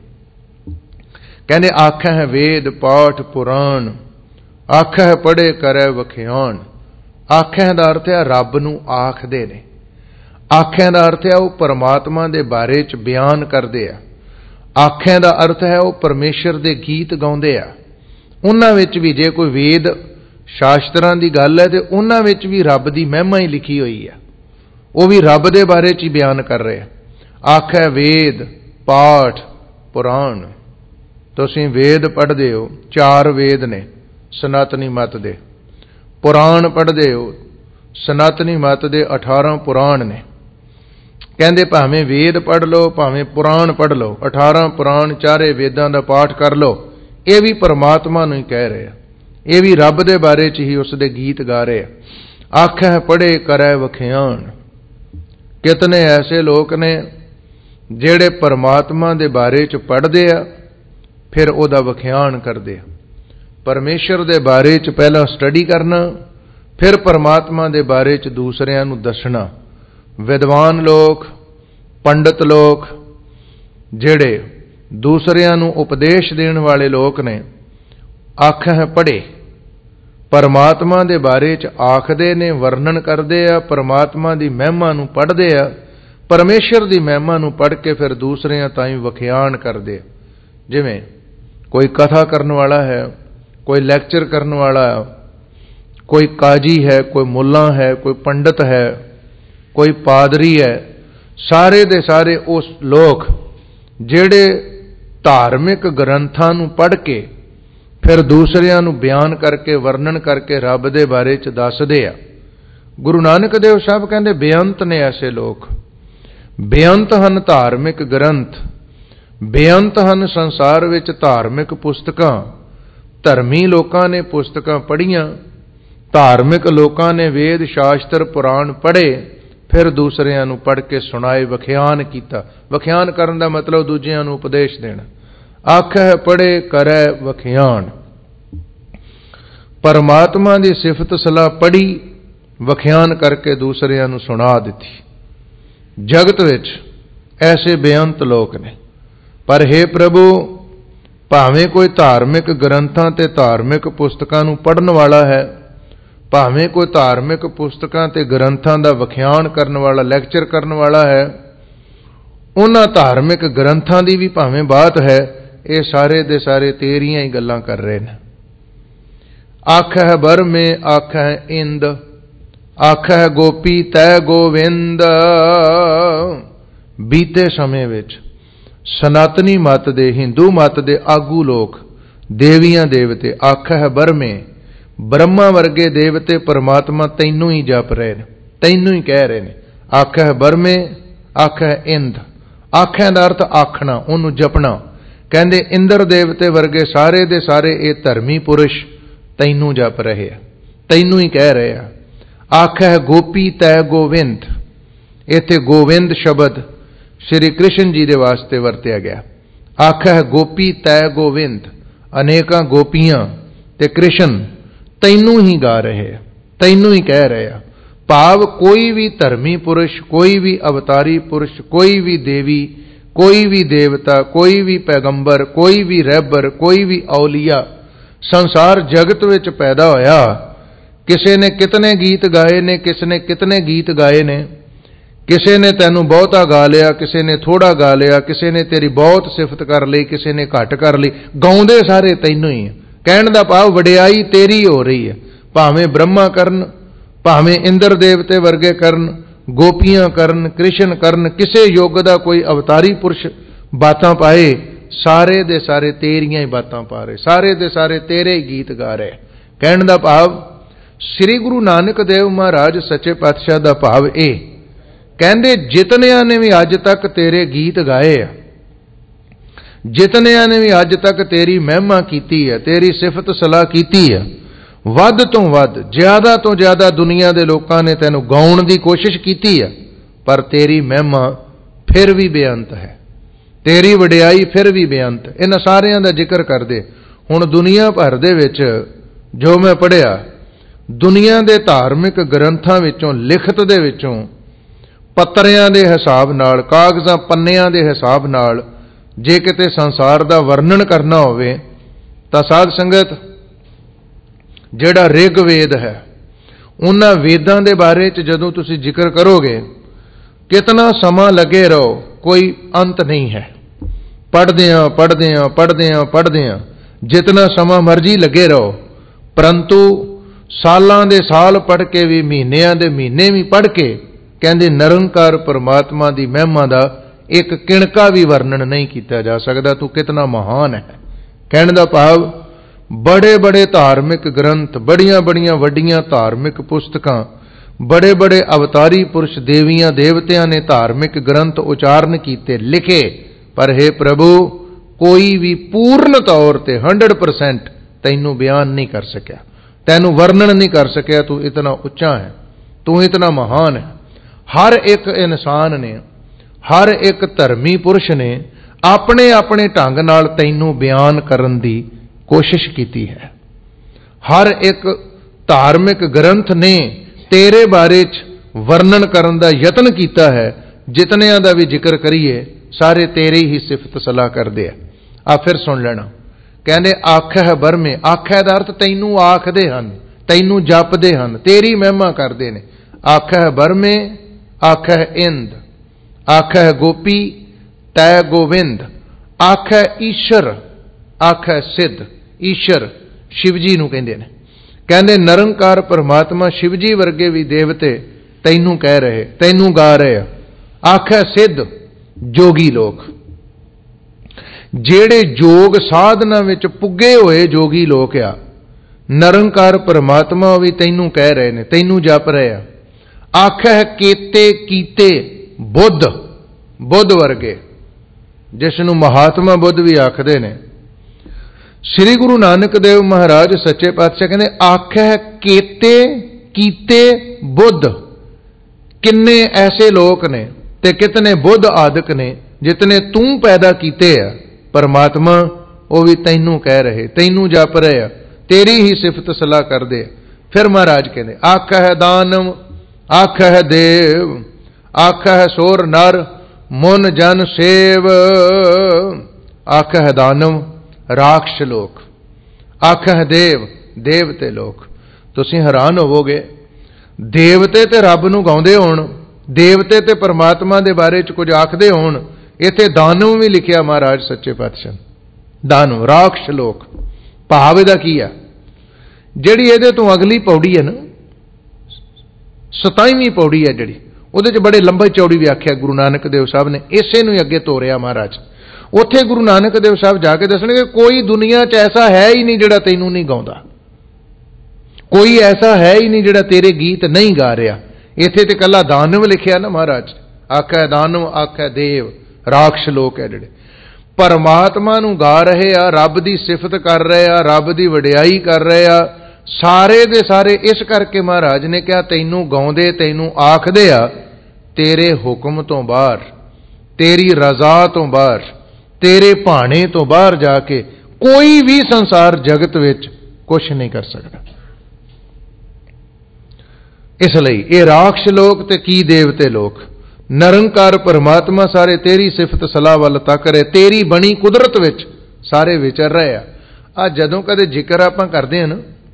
ਕਹਿੰਦੇ ਆਖਿਆ ਹੈ ਵੇਦ ਪਾਠ ਪੁਰਾਣ, ਆਖਿਆ ਹੈ ਪੜ੍ਹੇ ਕਰੇ ਵਖਿਆਣ। ਆਖਿਆ ਦਾ ਅਰਥ ਹੈ ਰੱਬ ਨੂੰ ਆਖਦੇ ਨੇ, ਆਖਿਆ ਦਾ ਅਰਥ ਹੈ ਉਹ ਪਰਮਾਤਮਾ ਦੇ ਬਾਰੇ 'ਚ ਬਿਆਨ ਕਰਦੇ ਆ, ਆਖਿਆ ਦਾ ਅਰਥ ਹੈ ਉਹ ਪਰਮੇਸ਼ਰ ਦੇ ਗੀਤ ਗਾਉਂਦੇ ਆ। ਉਹਨਾਂ ਵਿੱਚ ਵੀ ਜੇ ਕੋਈ ਵੇਦ ਸ਼ਾਸਤਰਾਂ ਦੀ ਗੱਲ ਹੈ ਤੇ ਉਹਨਾਂ ਵਿੱਚ ਵੀ ਰੱਬ ਦੀ ਮਹਿਮਾ ਹੀ ਲਿਖੀ ਹੋਈ ਆ, ਉਹ ਵੀ ਰੱਬ ਦੇ ਬਾਰੇ 'ਚ ਹੀ ਬਿਆਨ ਕਰ ਰਹੇ ਆ। ਆਖਿਆ ਵੇਦ ਪਾਠ ਪੁਰਾਣ। ਤੁਸੀਂ ਵੇਦ ਪੜ੍ਹਦੇ ਹੋ, ਚਾਰ ਵੇਦ ਨੇ ਸਨਾਤਨੀ ਮਤ ਦੇ, ਪੁਰਾਣ ਪੜ੍ਹਦੇ ਹੋ, ਸਨਾਤਨੀ ਮਤ ਦੇ ਅਠਾਰਾਂ ਪੁਰਾਣ ਨੇ। ਕਹਿੰਦੇ ਭਾਵੇਂ ਵੇਦ ਪੜ੍ਹ ਲਓ, ਭਾਵੇਂ ਪੁਰਾਣ ਪੜ੍ਹ ਲਓ, ਅਠਾਰਾਂ ਪੁਰਾਣ ਚਾਰੇ ਵੇਦਾਂ ਦਾ ਪਾਠ ਕਰ ਲਓ, ਇਹ ਵੀ ਪਰਮਾਤਮਾ ਨੂੰ ਹੀ ਕਹਿ ਰਹੇ ਆ, ਇਹ ਵੀ ਰੱਬ ਦੇ ਬਾਰੇ 'ਚ ਹੀ ਉਸ ਦੇ ਗੀਤ ਗਾ ਰਹੇ ਆ। ਆਖਿਆ ਪੜ੍ਹੇ ਕਰੈ ਵਖਿਆਣ। ਕਿਤਨੇ ਐਸੇ ਲੋਕ ਨੇ ਜਿਹੜੇ ਪਰਮਾਤਮਾ ਦੇ ਬਾਰੇ 'ਚ ਪੜ੍ਹਦੇ ਆ, ਫਿਰ ਉਹਦਾ ਵਖਿਆਣ ਕਰਦੇ ਆ। ਪਰਮੇਸ਼ਰ ਦੇ ਬਾਰੇ 'ਚ ਪਹਿਲਾਂ ਸਟੱਡੀ ਕਰਨਾ, ਫਿਰ ਪਰਮਾਤਮਾ ਦੇ ਬਾਰੇ 'ਚ ਦੂਸਰਿਆਂ ਨੂੰ ਦੱਸਣਾ। ਵਿਦਵਾਨ ਲੋਕ, ਪੰਡਤ ਲੋਕ, ਜਿਹੜੇ ਦੂਸਰਿਆਂ ਨੂੰ ਉਪਦੇਸ਼ ਦੇਣ ਵਾਲੇ ਲੋਕ ਨੇ, ਆਖਿਆ ਹੈ ਪੜ੍ਹੇ, ਪਰਮਾਤਮਾ ਦੇ ਬਾਰੇ 'ਚ ਆਖਦੇ ਨੇ, ਵਰਣਨ ਕਰਦੇ ਆ, ਪਰਮਾਤਮਾ ਦੀ ਮਹਿਮਾ ਨੂੰ ਪੜ੍ਹਦੇ ਆ, ਪਰਮੇਸ਼ਰ ਦੀ ਮਹਿਮਾ ਨੂੰ ਪੜ੍ਹ ਕੇ ਫਿਰ ਦੂਸਰਿਆਂ ਤਾਈਂ ਵਖਿਆਣ ਕਰਦੇ ਆ। ਜਿਵੇਂ ਕੋਈ ਕਥਾ ਕਰਨ ਵਾਲਾ ਹੈ, ਕੋਈ ਲੈਕਚਰ ਕਰਨ ਵਾਲਾ ਹੈ, ਕੋਈ ਕਾਜੀ ਹੈ, ਕੋਈ ਮੁੱਲਾ ਹੈ, ਕੋਈ ਪੰਡਤ ਹੈ, ਕੋਈ ਪਾਦਰੀ ਹੈ, ਸਾਰੇ ਦੇ ਸਾਰੇ ਉਸ ਲੋਕ ਜਿਹੜੇ ਧਾਰਮਿਕ ਗ੍ਰੰਥਾਂ ਨੂੰ ਪੜ੍ਹ ਕੇ ਫਿਰ ਦੂਸਰਿਆਂ ਨੂੰ ਬਿਆਨ ਕਰਕੇ, ਵਰਣਨ ਕਰਕੇ ਰੱਬ ਦੇ ਬਾਰੇ 'ਚ ਦੱਸਦੇ ਆ। ਗੁਰੂ ਨਾਨਕ ਦੇਵ ਸਾਹਿਬ ਕਹਿੰਦੇ ਬੇਅੰਤ ਨੇ ਐਸੇ ਲੋਕ, ਬੇਅੰਤ ਹਨ ਧਾਰਮਿਕ ਗ੍ਰੰਥ, ਬੇਅੰਤ ਹਨ ਸੰਸਾਰ ਵਿੱਚ ਧਾਰਮਿਕ ਪੁਸਤਕਾਂ। ਧਰਮੀ ਲੋਕਾਂ ਨੇ ਪੁਸਤਕਾਂ ਪੜ੍ਹੀਆਂ, ਧਾਰਮਿਕ ਲੋਕਾਂ ਨੇ ਵੇਦ ਸ਼ਾਸਤਰ ਪੁਰਾਣ ਪੜ੍ਹੇ, ਫਿਰ ਦੂਸਰਿਆਂ ਨੂੰ ਪੜ੍ਹ ਕੇ ਸੁਣਾਏ, ਵਿਖਿਆਨ ਕੀਤਾ। ਵਿਖਿਆਨ ਕਰਨ ਦਾ ਮਤਲਬ ਦੂਜਿਆਂ ਨੂੰ ਉਪਦੇਸ਼ ਦੇਣਾ। ਆਖੈ ਪੜ੍ਹੇ ਕਰੈ ਵਿਖਿਆਨ। ਪਰਮਾਤਮਾ ਦੀ ਸਿਫਤ ਸਲਾਹ ਪੜ੍ਹੀ, ਵਿਖਿਆਨ ਕਰਕੇ ਦੂਸਰਿਆਂ ਨੂੰ ਸੁਣਾ ਦਿੱਤੀ। ਜਗਤ ਵਿੱਚ ਐਸੇ ਬੇਅੰਤ ਲੋਕ ਨੇ। ਪਰ ਹੇ ਪ੍ਰਭੂ, ਭਾਵੇਂ ਕੋਈ ਧਾਰਮਿਕ ਗ੍ਰੰਥਾਂ ਤੇ ਧਾਰਮਿਕ ਪੁਸਤਕਾਂ ਨੂੰ ਪੜ੍ਹਨ ਵਾਲਾ ਹੈ, ਭਾਵੇਂ ਕੋਈ ਧਾਰਮਿਕ ਪੁਸਤਕਾਂ ਤੇ ਗ੍ਰੰਥਾਂ ਦਾ ਵਿਖਿਆਨ ਕਰਨ ਵਾਲਾ, ਲੈਕਚਰ ਕਰਨ ਵਾਲਾ ਹੈ, ਉਹਨਾਂ ਧਾਰਮਿਕ ਗ੍ਰੰਥਾਂ ਦੀ ਵੀ ਭਾਵੇਂ ਬਾਤ ਹੈ, ਇਹ ਸਾਰੇ ਦੇ ਸਾਰੇ ਤੇਰੀਆਂ ਹੀ ਗੱਲਾਂ ਕਰ ਰਹੇ ਨੇ। ਆਖੈ ਬਰਮੇ ਆਖੈ ਇੰਦ, ਆਖੈ ਗੋਪੀ ਤੈ ਗੋਵਿੰਦ। ਬੀਤੇ ਸਮੇਂ ਵਿੱਚ ਸਨਾਤਨੀ ਮਤ ਦੇ, ਹਿੰਦੂ ਮਤ ਦੇ ਆਗੂ ਲੋਕ, ਦੇਵੀਆਂ ਦੇਵਤੇ ਆਖੈ ਬਰਮੇ, ਬ੍ਰਹਮਾ ਵਰਗੇ ਦੇਵਤੇ ਪਰਮਾਤਮਾ ਤੈਨੂੰ ਹੀ ਜਪ ਰਹੇ ਨੇ, ਤੈਨੂੰ ਹੀ ਕਹਿ ਰਹੇ ਨੇ। ਆਖੈ ਬਰਮੇ ਆਖੈ ਇੰਦ। ਆਖੈ ਦਾ ਅਰਥ ਆਖਣਾ, ਉਹਨੂੰ ਜਪਣਾ। ਕਹਿੰਦੇ ਇੰਦਰ ਦੇਵਤੇ ਵਰਗੇ ਸਾਰੇ ਦੇ ਸਾਰੇ ਇਹ ਧਰਮੀ ਪੁਰਸ਼ ਤੈਨੂੰ ਜਪ ਰਹੇ ਆ, ਤੈਨੂੰ ਹੀ ਕਹਿ ਰਹੇ ਆ। ਆਖੈ ਗੋਪੀ ਤੈ ਗੋਵਿੰਦ। ਇੱਥੇ ਗੋਵਿੰਦ ਸ਼ਬਦ ਸ਼੍ਰੀ ਕ੍ਰਿਸ਼ਨ ਜੀ ਦੇ ਵਾਸਤੇ ਵਰਤਿਆ ਗਿਆ। ਆਖੈ ਗੋਪੀ ਤੈ ਗੋਵਿੰਦ, ਅਨੇਕਾਂ ਗੋਪੀਆਂ ਤੇ ਕ੍ਰਿਸ਼ਨ ਤੈਨੂੰ ਹੀ ਗਾ ਰਹੇ ਆ, ਤੈਨੂੰ ਹੀ ਕਹਿ ਰਹੇ ਆ। ਭਾਵ ਕੋਈ ਵੀ ਧਰਮੀ ਪੁਰਸ਼, ਕੋਈ ਵੀ ਅਵਤਾਰੀ ਪੁਰਸ਼, ਕੋਈ ਵੀ ਦੇਵੀ, ਕੋਈ ਵੀ ਦੇਵਤਾ, ਕੋਈ ਵੀ ਪੈਗੰਬਰ, ਕੋਈ ਵੀ ਰਹਿਬਰ, ਕੋਈ ਵੀ ਔਲੀਆ ਸੰਸਾਰ ਜਗਤ ਵਿੱਚ ਪੈਦਾ ਹੋਇਆ, ਕਿਸੇ ਨੇ ਕਿਤਨੇ ਗੀਤ ਗਾਏ ਨੇ, ਕਿਸੇ ਨੇ ਕਿਤਨੇ ਗੀਤ ਗਾਏ ਨੇ। ਕਿਸੇ ਨੇ ਤੈਨੂੰ ਬਹੁਤਾ ਗਾ ਲਿਆ, ਕਿਸੇ ਨੇ ਥੋੜਾ ਗਾ ਲਿਆ, ਕਿਸੇ ਨੇ ਤੇਰੀ ਬਹੁਤ ਸਿਫਤ ਕਰ ਲਈ, ਕਿਸੇ ਨੇ ਘੱਟ ਕਰ ਲਈ। ਗਾਉਂਦੇ ਸਾਰੇ ਤੈਨੂੰ ਹੀ। ਕਹਿਣ ਦਾ ਭਾਵ ਵਡਿਆਈ ਤੇਰੀ ਹੋ ਰਹੀ ਹੈ। ਭਾਵੇਂ ਬ੍ਰਹਮਾ ਕਰਨ, ਭਾਵੇਂ ਇੰਦਰ ਦੇਵਤੇ ਵਰਗੇ ਕਰਨ, ਗੋਪੀਆਂ ਕਰਨ, ਕ੍ਰਿਸ਼ਨ ਕਰਨ, ਕਿਸੇ ਯੁੱਗ ਦਾ ਕੋਈ ਅਵਤਾਰੀ ਪੁਰਸ਼ ਬਾਤਾਂ ਪਾਏ, ਸਾਰੇ ਦੇ ਸਾਰੇ ਤੇਰੀਆਂ ਹੀ ਬਾਤਾਂ ਪਾ ਰਹੇ, ਸਾਰੇ ਦੇ ਸਾਰੇ ਤੇਰੇ ਹੀ ਗੀਤ ਗਾ ਰਹੇ। ਕਹਿਣ ਦਾ ਭਾਵ ਸ੍ਰੀ ਗੁਰੂ ਨਾਨਕ ਦੇਵ ਮਹਾਰਾਜ ਸੱਚੇ ਪਾਤਸ਼ਾਹ ਦਾ ਭਾਵ ਇਹ ਕਹਿੰਦੇ, ਜਿਤਨਿਆਂ ਨੇ ਵੀ ਅੱਜ ਤੱਕ ਤੇਰੇ ਗੀਤ ਗਾਏ ਆ, ਜਿਤਨਿਆਂ ਨੇ ਵੀ ਅੱਜ ਤੱਕ ਤੇਰੀ ਮਹਿਮਾ ਕੀਤੀ ਹੈ, ਤੇਰੀ ਸਿਫਤ ਸਲਾਹ ਕੀਤੀ ਹੈ, ਵੱਧ ਤੋਂ ਵੱਧ, ਜ਼ਿਆਦਾ ਤੋਂ ਜ਼ਿਆਦਾ ਦੁਨੀਆ ਦੇ ਲੋਕਾਂ ਨੇ ਤੈਨੂੰ ਗਾਉਣ ਦੀ ਕੋਸ਼ਿਸ਼ ਕੀਤੀ ਹੈ, ਪਰ ਤੇਰੀ ਮਹਿਮਾ ਫਿਰ ਵੀ ਬੇਅੰਤ ਹੈ, ਤੇਰੀ ਵਡਿਆਈ ਫਿਰ ਵੀ ਬੇਅੰਤ। ਇਹਨਾਂ ਸਾਰਿਆਂ ਦਾ ਜ਼ਿਕਰ ਕਰਦੇ। ਹੁਣ ਦੁਨੀਆ ਭਰ ਦੇ ਵਿੱਚ ਜੋ ਮੈਂ ਪੜ੍ਹਿਆ, ਦੁਨੀਆ ਦੇ ਧਾਰਮਿਕ ਗ੍ਰੰਥਾਂ ਵਿੱਚੋਂ, ਲਿਖਤ ਦੇ ਵਿੱਚੋਂ, ਪੱਤਰਿਆਂ ਦੇ ਹਿਸਾਬ ਨਾਲ, ਕਾਗਜ਼ਾਂ ਪੰਨਿਆਂ ਦੇ ਹਿਸਾਬ ਨਾਲ ਜੇ ਕਿਤੇ ਸੰਸਾਰ ਦਾ ਵਰਣਨ ਕਰਨਾ ਹੋਵੇ ਤਾਂ ਸਾਧ ਸੰਗਤ, ਜਿਹੜਾ ਰਿਗ ਵੇਦ ਹੈ, ਉਹਨਾਂ ਵੇਦਾਂ ਦੇ ਬਾਰੇ 'ਚ ਜਦੋਂ ਤੁਸੀਂ ਜ਼ਿਕਰ ਕਰੋਗੇ, ਕਿਤਨਾ ਸਮਾਂ ਲੱਗੇ ਰਹੋ, ਕੋਈ ਅੰਤ ਨਹੀਂ ਹੈ। ਪੜ੍ਹਦਿਆਂ ਪੜ੍ਹਦਿਆਂ ਪੜ੍ਹਦਿਆਂ ਪੜ੍ਹਦਿਆਂ ਜਿਤਨਾ ਸਮਾਂ ਮਰਜ਼ੀ ਲੱਗੇ ਰਹੋ, ਪਰੰਤੂ ਸਾਲਾਂ ਦੇ ਸਾਲ ਪੜ੍ਹ ਕੇ ਵੀ, ਮਹੀਨਿਆਂ ਦੇ ਮਹੀਨੇ ਵੀ ਪੜ੍ਹ ਕੇ, ਕਹਿੰਦੇ ਨਿਰੰਕਾਰ ਪਰਮਾਤਮਾ ਦੀ ਮਹਿਮਾ ਦਾ ਇੱਕ ਕਿਣਕਾ ਵੀ ਵਰਣਨ ਨਹੀਂ ਕੀਤਾ ਜਾ ਸਕਦਾ। ਤੂੰ ਕਿਤਨਾ ਮਹਾਨ ਹੈ। ਕਹਿਣ ਦਾ ਭਾਵ ਬੜੇ ਬੜੇ ਧਾਰਮਿਕ ਗ੍ਰੰਥ, ਬੜੀਆਂ ਬੜੀਆਂ ਵੱਡੀਆਂ ਧਾਰਮਿਕ ਪੁਸਤਕਾਂ, ਬੜੇ ਬੜੇ ਅਵਤਾਰੀ ਪੁਰਸ਼, ਦੇਵੀਆਂ ਦੇਵਤਿਆਂ ਨੇ ਧਾਰਮਿਕ ਗ੍ਰੰਥ ਉਚਾਰਨ ਕੀਤੇ, ਲਿਖੇ, ਪਰ ਹੇ ਪ੍ਰਭੂ, ਕੋਈ ਵੀ ਪੂਰਨ ਤੌਰ ਤੇ ਹੰਡਰਡ ਪਰਸੈਂਟ ਤੈਨੂੰ ਬਿਆਨ ਨਹੀਂ ਕਰ ਸਕਿਆ, ਤੈਨੂੰ ਵਰਣਨ ਨਹੀਂ ਕਰ ਸਕਿਆ। ਤੂੰ ਇਤਨਾ ਉੱਚਾ ਹੈ, ਤੂੰ ਇਤਨਾ ਮਹਾਨ ਹੈ। ਹਰ ਇੱਕ ਇਨਸਾਨ ਨੇ, ਹਰ ਇੱਕ ਧਰਮੀ ਪੁਰਸ਼ ਨੇ ਆਪਣੇ ਆਪਣੇ ਢੰਗ ਨਾਲ ਤੈਨੂੰ ਬਿਆਨ ਕਰਨ ਦੀ ਕੋਸ਼ਿਸ਼ ਕੀਤੀ ਹੈ। ਹਰ ਇੱਕ ਧਾਰਮਿਕ ਗ੍ਰੰਥ ਨੇ ਤੇਰੇ ਬਾਰੇ 'ਚ ਵਰਣਨ ਕਰਨ ਦਾ ਯਤਨ ਕੀਤਾ ਹੈ। ਜਿਤਨਿਆਂ ਦਾ ਵੀ ਜ਼ਿਕਰ ਕਰੀਏ, ਸਾਰੇ ਤੇਰੇ ਹੀ ਸਿਫਤ ਸਲਾਹ ਕਰਦੇ ਆ। ਆ ਫਿਰ ਸੁਣ ਲੈਣਾ। ਕਹਿੰਦੇ ਆਖੈ ਬਰਮੇ। ਆਖੈ ਦਾ ਅਰਥ ਤੈਨੂੰ ਆਖਦੇ ਹਨ, ਤੈਨੂੰ ਜਪਦੇ ਹਨ, ਤੇਰੀ ਮਹਿਮਾ ਕਰਦੇ ਨੇ। ਆਖੈ ਬਰਮੇ ਆਖੈ ਇੰਦ, ਆਖੈ ਗੋਪੀ ਤੈ ਗੋਵਿੰਦ, ਆਖੈ ਈਸ਼ਰ, ਆਖੈ ਸਿੱਧ। ਈਸ਼ਰ ਸ਼ਿਵ ਜੀ ਨੂੰ ਕਹਿੰਦੇ ਨੇ। ਕਹਿੰਦੇ ਨਿਰੰਕਾਰ ਪਰਮਾਤਮਾ ਸ਼ਿਵ ਜੀ ਵਰਗੇ ਵੀ ਦੇਵਤੇ ਤੈਨੂੰ ਕਹਿ ਰਹੇ, ਤੈਨੂੰ ਗਾ ਰਹੇ ਆ। ਆਖੈ ਸਿੱਧ, ਜੋਗੀ ਲੋਕ, ਜਿਹੜੇ ਯੋਗ ਸਾਧਨਾ ਵਿੱਚ ਪੁੱਗੇ ਹੋਏ ਜੋਗੀ ਲੋਕ ਆ, ਨਿਰੰਕਾਰ ਪਰਮਾਤਮਾ ਵੀ ਤੈਨੂੰ ਕਹਿ ਰਹੇ ਨੇ, ਤੈਨੂੰ ਜਪ ਰਹੇ ਆ। ਆਖੈ ਕੇਤੇ ਕੀਤੇ ਬੁੱਧ, बुद्ध वर्गे, जिसनूं महात्मा बुद्ध भी आखदे ने। श्री गुरु नानक देव महाराज सच्चे पातशाह कहते आखै केते कीते बुद्ध। किन्ने ऐसे लोग ने ते कितने बुद्ध आदक ने जितने तू पैदा कीते आ, परमात्मा वो भी तैनू कह रहे, तैनू जप रहे, तेरी ही सिफत सलाह कर दे। फिर महाराज कहते आख है दानव, आख है देव, आख है सोर नर, मुन जन सेव। आख है दानव राक्ष लोक, आख है देव देवते लोक। तुसीं हैरान होवोगे, देवते ते रब नूं गाउंदे होण, देवते ते परमात्मा दे बारे च कुछ आखदे होण, इत्थे दानव भी लिखिया महाराज सच्चे पातशाह। दानव राक्ष लोक भाव इहदा की आ? जिहड़ी इहदे तो अगली पौड़ी है ना, सताईवीं पौड़ी है जिहड़ी, ਉਹਦੇ 'ਚ बड़े लंबी चौड़ी व्याख्या गुरु नानक देव साहब ने इसे ਨੂੰ ਅੱਗੇ ਤੋਰਿਆ महाराज। ਉੱਥੇ गुरु नानक देव साहब जाके दसणगे कोई दुनिया 'ਚ ऐसा है ही नहीं ਜਿਹੜਾ ਤੈਨੂੰ नहीं गाउंदा, कोई ऐसा है ही नहीं ਜਿਹੜਾ तेरे गीत नहीं गा रहा। ਇੱਥੇ ਤੇ ਕੱਲਾ दानव लिखिया ना महाराज, आखै दानव आखै देव राक्ष लोक है ਜਿਹੜੇ परमात्मा ਨੂੰ गा रहे आ, रब की सिफत कर रहे आ, रब की वडियाई कर रहे आ, सारे दे सारे। इस करके महाराज ने कहा तैनू गाउंदे तैनू आखदे आ तेरे हुक्म तो बाहर, तेरी रजा तो बाहर, तेरे भाणे तो बाहर जाके कोई भी संसार जगत विच कुछ नहीं कर सकता। इसलिए ये राक्ष लोक ते की देवते लोक, निरंकार परमात्मा सारे तेरी सिफत सलाह वल तक रहे, तेरी बनी कुदरत विच सारे विचर रहे आ। आ जदों कदे जिक्र आपां करदे हैं ना,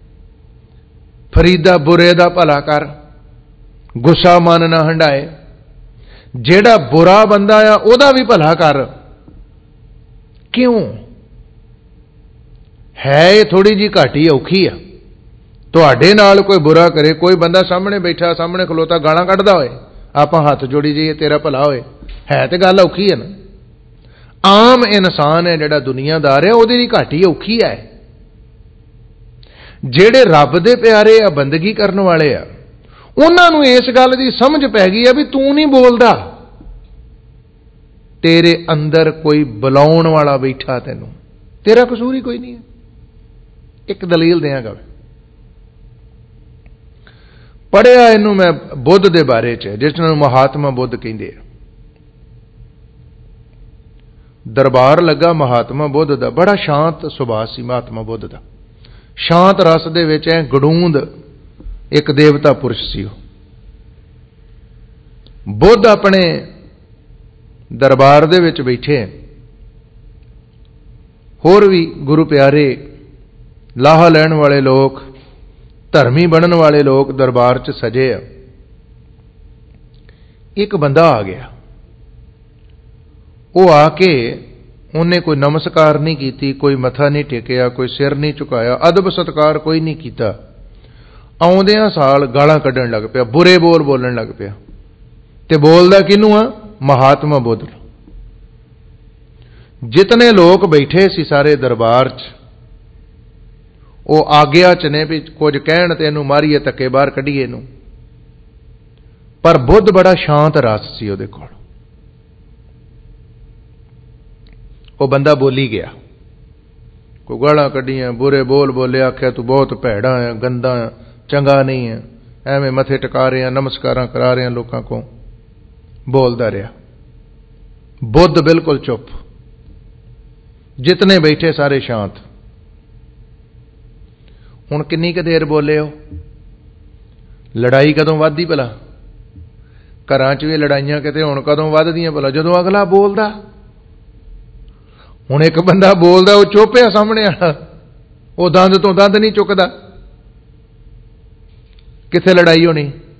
फरीदा बुरे दा भला कर, गुस्सा मन ना हंडाए, जेड़ा बुरा बंदा आ ओदा भी भला कर। क्यों है ये थोड़ी जी घाटी औखी आ? तुहाडे नाल कोई बुरा करे, कोई बंदा सामने बैठा सामने खलोता गालां कढदा होए, आपां हथ जोड़ी जाइए तेरा भला होए, है तो गल औखी है ना। आम इंसान है जिहड़ा दुनियादार है, ओहदी दी घाटी औखी है। जेड़े रब दे प्यारे आ, बंदगी करन वाले आ, उन्हां नूं इस गल दी समझ पै गई है भी तू नहीं बोलदा, तेरे अंदर कोई बुलाउण वाला बैठा, तैनूं तेरा कसूर ही कोई नहीं है। एक दलील देंगा, पढ़िया इनू मैं बुद्ध दे बारे च, जिसनूं महात्मा बुद्ध कहंदे आ। दरबार लगा महात्मा बुद्ध दा, बड़ा शांत सुभाਅ सी महात्मा बुद्ध दा, शांत रस दे विच ऐ गड़ूंद एक देवता पुरुष सी। बुद्ध अपने दरबार दे विच बैठे, होर भी गुरु प्यारे लाहा लैण वाले लोग, धर्मी बनन वाले लोग दरबार च सजे आ। एक बंदा आ गया, वो आके उन्हें कोई नमस्कार नहीं की, कोई मथा नहीं टेकिया, कोई सिर नहीं झुकाया, अदब सत्कार कोई नहीं किया। आउंदियां साल गालां कढण लग पिया, बुरे बोल बोलन लग पिया। ते बोलदा किनू आ? महात्मा बुद्ध। जितने लोग बैठे सी सारे दरबार च, वो आग्या च ने भी कुछ कहण ते इहनूं मारीए धक्के बाहर कढीए इहनूं, पर बुद्ध बड़ा शांत रस सी उहदे कोल। वो बंदा बोली गया, कोई गालां कढियां, बुरे बोल बोले, आख्या तू बहुत भैड़ा है, गंदा है, चंगा नहीं है, एवें मथे टका रहे हैं, नमस्कारां करा रहे हैं लोगों को, बोलता रहा। बुद्ध बिल्कुल चुप, जितने बैठे सारे शांत। हुण किन्नी क देर बोले हो? लड़ाई कदों वधदी भला? घरां च भी लड़ाइयां किते हुण कदों वधदियां भला? जदों अगला बोलदा। हुण एक बंदा बोलदा, वो चुप है सामने वाला, वो दंद तो दंद नहीं चुकदा, किथे लड़ाई होनी?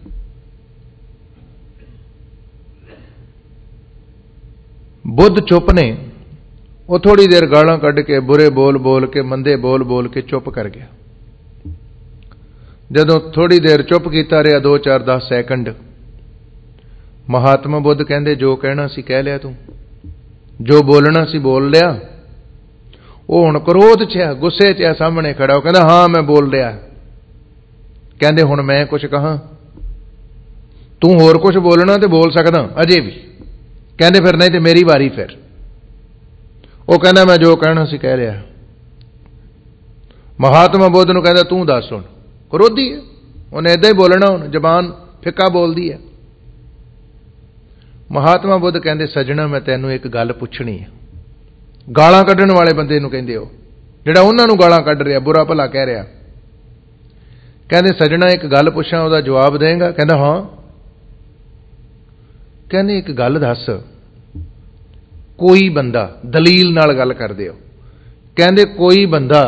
बुद्ध चुप ने, वो थोड़ी देर गालां कढ़ के, बुरे बोल बोल के, मंदे बोल बोल के चुप कर गया। जदों थोड़ी देर चुप कीता रहा, दो चार दस सैकंड, महात्मा बुद्ध कहंदे जो कहना सी कह लिया, तू जो बोलना सी बोल लिया। वो हुण क्रोध च है, गुस्से च है, सामने खड़ा, वो कहंदा हाँ मैं बोल लिया। कहंदे हुण मैं कुछ कहां? तू होर कुछ बोलना तो बोल सकदा अजे भी, कहते फिर नहीं तो मेरी वारी। फिर वो कहना मैं जो कहना सी कह रहा। महात्मा बुद्ध नूं कहंदा तू दस। हुण क्रोधी है, उन्हें इदां ही बोलना, हुण जबान फिक्का बोलदी है। महात्मा बुद्ध कहंदे सजना मैं तैनूं एक गल पुछणी है। गालां कड्ढण वाले बंदे नूं कहंदे, हो जिहड़ा उन्हां नूं गालां कढ रिहा, बुरा भला कह रिहा। कहंदे सजना एक गल पुछां, उहदा जवाब देंगा? कहंदा हां। कहंदे एक गल दस, कोई बंदा, दलील नाल गल करदे हो, कहंदे कोई बंदा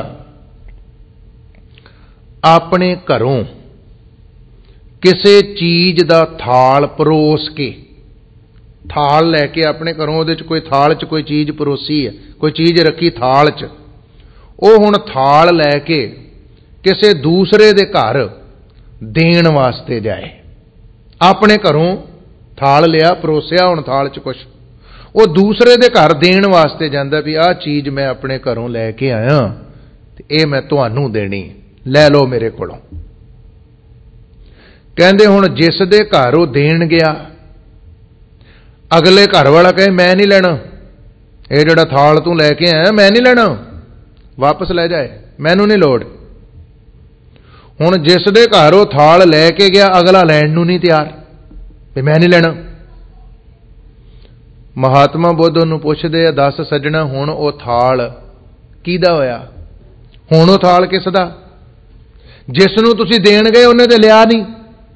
अपने घरों किसी चीज का थाल परोस के, थाल लैके अपने घरों उहदे च कोई थाल च कोई चीज परोसी है, कोई चीज रखी थाल च, वो हुण थाल लैके किसी दूसरे दे घर देण वास्ते जाए। अपने घरों थाल लिया, परोसिया हुण थाल च कुछ, वो दूसरे दे घर देण वास्ते जांदा भी आह चीज मैं अपने घरों लैके आया ते ये मैं तुहानूं देनी, लै लो मेरे कोलों। कहंदे हुण जिस दे घर वो देण गया, अगले घर वाला कहे मैं नहीं लेना, ये जिहड़ा थाल तू लैके आया मैं नहीं लेना, वापस ले जाए, मैनू नहीं लोड़। हुण जिस दे घर वो थाल लैके गया, अगला लैण नूं नहीं तैयार भी मैं नहीं लेना। महात्मा बुद्ध उन्होंने पुछदे आ, दस सज्जणा हुण वो थाल किहदा होया? हुण वो थाल किसदा? जिसनूं तुसीं देण गए उन्हें ते लिया नहीं,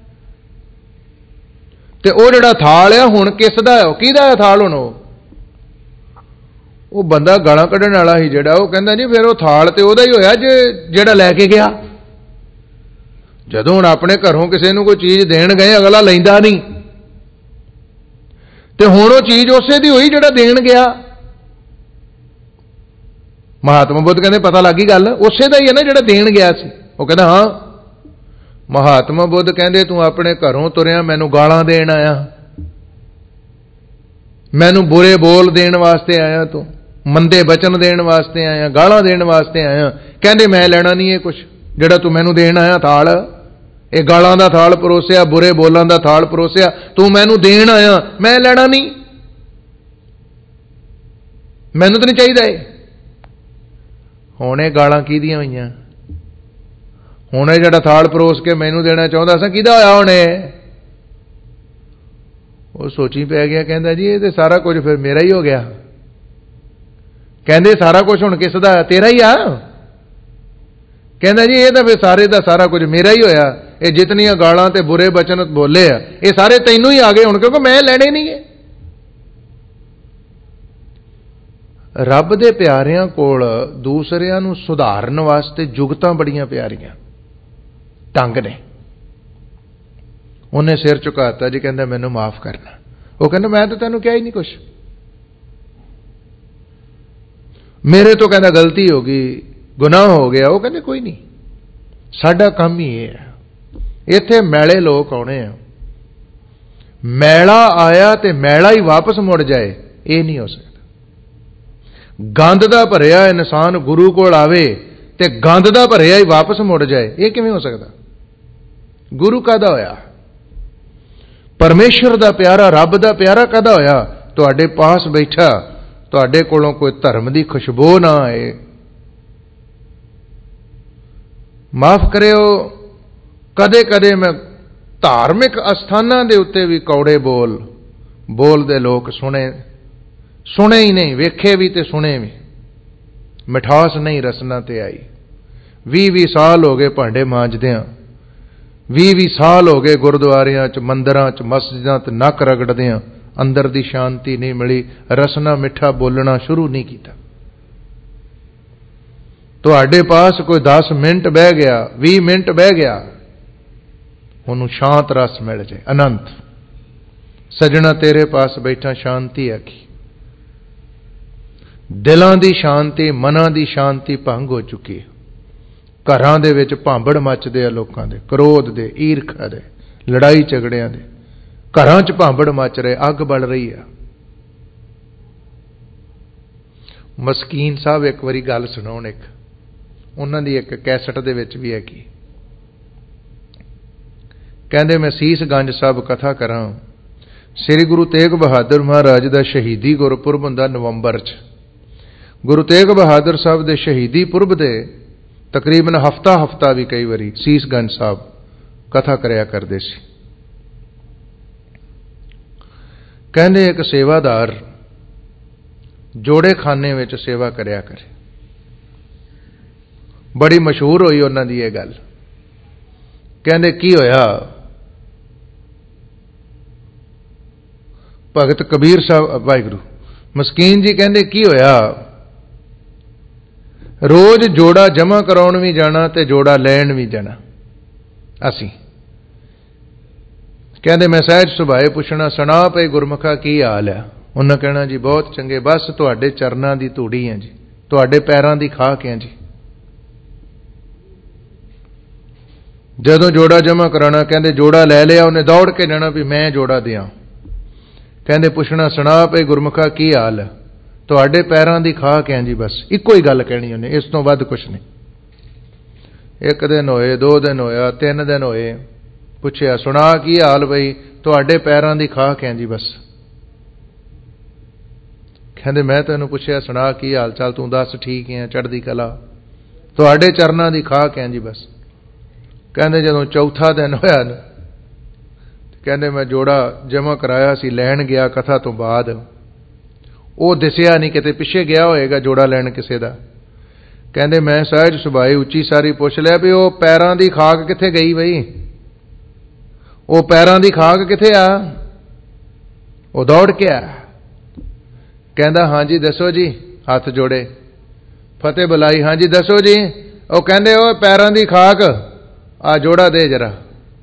ते वो जिहड़ा थाल आ हुण किसदा है? किहदा है थाल? हुण वो बंदा गालां कढण वाला ही जिहड़ा, वो कहंदा जी फिर वो थाल ते ओहदा ही होया जे जिहड़ा लैके गया। जदों हुण अपने घरों किसी नूं कोई चीज देण गए, अगला लैंदा नहीं, ते हुण वो चीज उसे दी होई जिहड़ा देण गया। महात्मा बुद्ध कहंदे पता लग गई गल, उसे दा ही है ना जिहड़ा देण गया सी। वो कहंदा हां। महात्मा बुद्ध कहंदे तू अपने घरों तुरिया मैनू गालां देण आया, मैनू बुरे बोल देण वास्ते आया, तू मंदे बचन देण वास्ते आया, गालां देण वास्ते आया। कहंदे मैं लेना नहीं है कुछ, जिहड़ा तू मैनू देण आया थाल, ये गालां दा थाल परोसिया, बुरे बोलां दा थाल परोसिया, तू मैनू देण आया, मैं लेना नहीं, मैनू तो नहीं चाहिए। हुण ये गालां किहदियां होईयां? हुण ये जिहड़ा थाल परोस के मैनू देना चाहुंदा सा किहदा होया? हुण वो सोची पै गया, कहंदा जी ये तो सारा कुछ फिर मेरा ही हो गया। कहंदे सारा कुछ हुण किसदा? तेरा ही आ। कहंदा जी ये तो फिर सारे दा सारा कुछ मेरा ही होया, ये जितनियां गालां ते बुरे बचन बोले आ ये सारे तैनू ही आ गए हुण, क्योंकि मैं लेने नहीं है। रब दे प्यारियां कोल दूसरियां नूं सुधारन वास्ते जुगतां बड़ियां प्यारियां ढंग ने। उन्हें सिर झुकाता जी, कहंदा मैनू माफ करना। वो कहंदा मैं तो तैनू क्या ही नहीं कुछ, मेरे तो कहंदा गलती हो गई, गुनाह हो गया। वो कहंदे कोई नहीं, साडा काम ही ये है, इत्थे मैले लोग आउणे आ, मैला आया ते मैला ही वापस मुड़ जाए ये नहीं हो सकता। गंद दा भरिया इंसान गुरु कोल आवे ते गंद दा भरिया ही वापस मुड़ जाए, ये किवें हो सकदा? गुरु कादा होया? परमेश्वर दा प्यारा, रब दा प्यारा कादा होया? तुहाडे पास बैठा, तुहाडे कोलों कोई धर्म दी खुशबू ना आए। माफ करियो, कदे कदे मैं धार्मिक अस्थानां दे उत्ते भी कौड़े बोल बोलदे लोग सुने सुने ही नहीं, वेखे भी ते सुने भी, मिठास नहीं रसना ते आई। भी भी साल हो गए भांडे मांजदियां, भी भी साल हो गए गुरुद्वारियां च, मंदिरां च, मस्जिदां ते नक रगड़दियां, अंदर दी शांति नहीं मिली, रसना मिठा बोलना शुरू नहीं किया। तुहाडे पास कोई दस मिनट बह गया, भी मिनट बह गया, उन्होंने शांत रस मिल जाए, अनंत। सजना तेरे पास बैठा शांति आखी, दिलों की शांति, मनां की शांति भंग हो चुकी है। घरां दे विच भांबड़ मचदे आ लोकां दे, क्रोध दे, ईर्खा दे, लड़ाई झगड़ियां दे, घरां च भांबड़ मच रहे, अग बल रही है। मस्कीन साहब एक बारी गल सुणाउण, एक उन्हां दी एक कैसट दे विच भी है कि कहंदे मैं सीस गंज साहब कथा करां श्री गुरु तेग बहादुर महाराज का शहीदी गुरपुरब हुंदा नवंबर च। गुरु तेग बहादुर साहब के शहीदी पुरब दे तकरीबन हफ्ता हफ्ता भी कई बारी सीसगंज साहब कथा करया करते सी। कहंदे एक सेवादार जोड़े खाने में सेवा करया करे। बड़ी मशहूर हुई उन्हां दी यह गल। कहंदे की होया, भगत कबीर साहब वाहिगुरू मस्कीन जी कहंदे की होया, रोज जोड़ा जमा कराउण भी जाना ते जोड़ा लैण भी जाना असी। कहंदे मैं सहज सुभाए पुछना, सुना पई गुरमुखा की हाल है? उन्हें कहना जी बहुत चंगे, बस तुहाडे चरनां दी धूड़ी है जी, तुहाडे पैरां दी खाक है जी। जदों जोड़ा जमा कराना, कहंदे जोड़ा लै लिया, उन्हें दौड़ के जाना भी मैं जोड़ा दियां। कहंदे पुछना, सुना पई गुरमुखा की हाल है? तुहाडे पैरां दी खाक है जी। बस इको ही गल कहनी उन्हें, इस तो वध कुछ नहीं। एक दिन होए, दो दिन होया, तीन दिन होए, पुछया सुना की हाल बई? तुहाडे पैरां दी खाक है जी। बस कहंदे मैं तैनूं पुछया सुना की हाल चाल, तू दस ठीक है, चढ़दी कला, तुहाडे चरनां दी खाक है जी। बस कहंदे जदों चौथा दिन होया, कहंदे मैं जोड़ा जमा कराया सी, लैण गया कथा तो बाद, वो दिसिया नहीं, किते पिछे गया होएगा जोड़ा लैण किसे दा। कहंदे मैं सहज सुभाई उच्ची सारी पुछ लिया भी वो पैरां दी खाक किथे गई बई, वो पैरां दी खाक किथे आ? वो दौड़ के आ। कहंदा हाँ जी दसो जी, हाथ जोड़े फतेह बुलाई, हाँ जी दसो जी। वो कहंदे ओ पैरां दी खाक आ जोड़ा दे जरा।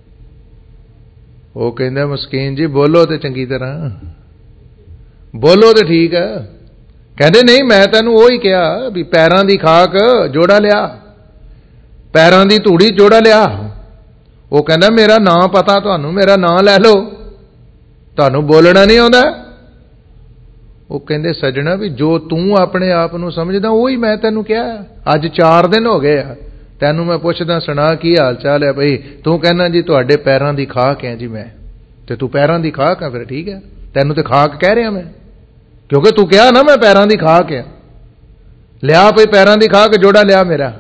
वो कहंदा मस्कीन जी बोलो तो चंगी तरह, बोलो तो ठीक है। कहंदे नहीं मैं तैनूं वो ही कहा भी पैरां दी खाक जोड़ा लिया, पैरां दी धूड़ी जोड़ा लिया। वो कहंदा मेरा नाम पता तुहानूं, मेरा नाम लै लो, तुहानूं बोलना नहीं आउंदा। वो कहंदे सजना भी जो तू अपने आप नूं समझदा वो ही मैं तैनूं कहा। अज चार दिन हो गए आ तैनूं मैं पुछदा सुना की हाल चाल है बई, तू कहना जी तुहाडे पैरां दी खाक है जी मैं, ते तू पैरां दी खाक है, फिर ठीक है तैनूं ते खाक कह रहा मैं, क्योंकि तू कहा ना मैं पैरां दी खाक है। लिया पई पैरां दी खाक, जोड़ा लिया मेरा।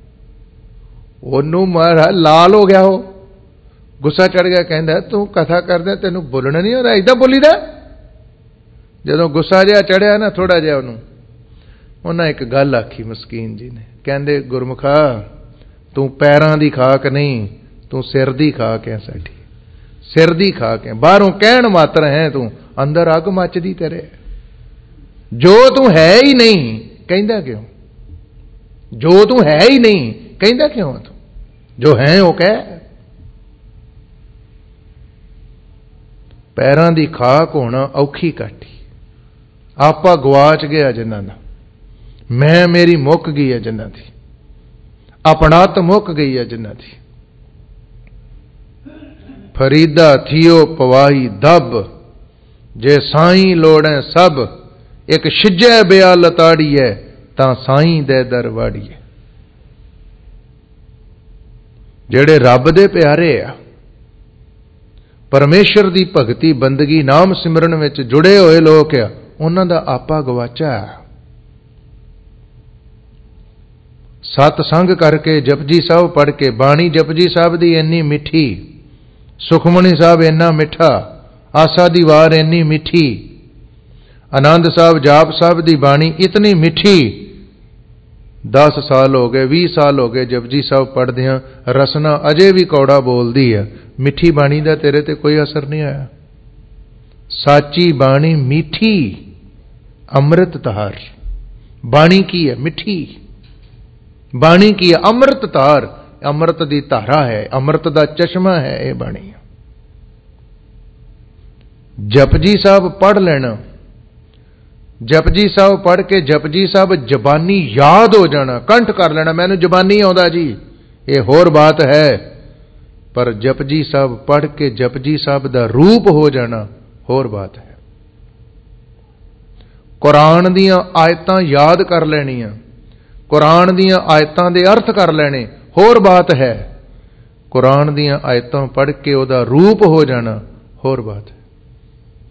ओनू मारा लाल हो गया, हो गुस्सा चढ़ गया। कहंदा तू कथा करदा तैनूं बोलना नहीं आउंदा, इदां बोलीदा। जदों गुस्सा जिहा चढ़िया ना थोड़ा जिहा ओनू, उन्हें एक गल आखी मस्कीन जी ने। कहंदे गुरमुखा तू पैरां दी खाक नहीं, तू सिर दी खाक है, साडी सिर दी खाक है। बाहरों कहण मात्र है तू, अंदर अग मचदी तेरे। जो तू है ही नहीं कहंदा क्यों? जो तू है ही नहीं कहंदा क्यों? तू जो है वो कह। पैरां दी खाक होना औखी काटी। आपा गवाच गया जिन्हां दा, मैं मेरी मुक गई है जिन्हां दी, अपनात मुक गई है जिन्हां दी। फरीदा थियो पवाही दब, जे साईं लोड़े सब, एक छिजै बिया लताड़ीए तां साईं दे दर वाड़ीए। जेड़े रब दे प्यारे आ, परमेश्वर दी भगती बंदगी नाम सिमरन विच जुड़े होए लोक आ, उन्हां दा आपा गवाचा। सतसंग करके जपजी साहब पढ़ के, बाणी जपजी साहब दी इन्नी मिठी, सुखमणी साहब इन्ना मिठा, आसा दी वार इन्नी मिठी, आनंद साहब जाप साहब दी बाणी इतनी मिठी। दस साल हो गए, भी साल हो गए जपजी साहब पढ़दियां, रसना अजे भी कौड़ा बोलदी है। मिठी बाणी दा तेरे ते कोई असर नहीं आया। साची बाणी मीठी, अमृत तार। बाणी की है मिठी, बाणी की है अमृत तार, अमृत दी धारा है, अमृत दा चश्मा है ये बाणी। जपजी साहब पढ़ लेना, जपजी साहब पढ़ के जपजी साहब जबानी याद हो जाना, कंठ कर लेना, मैनू जबानी आउंदा जी, ये होर बात है। पर जपजी साहब पढ़ के जपजी साहब दा रूप हो जाना होर बात है। कुरान दियां आयतां याद कर लेनियां, कुरान दियां आयतां दे अर्थ कर लेने होर बात है। कुरान दियां आयतां पढ़ के ओदा रूप हो जाना होर बात है।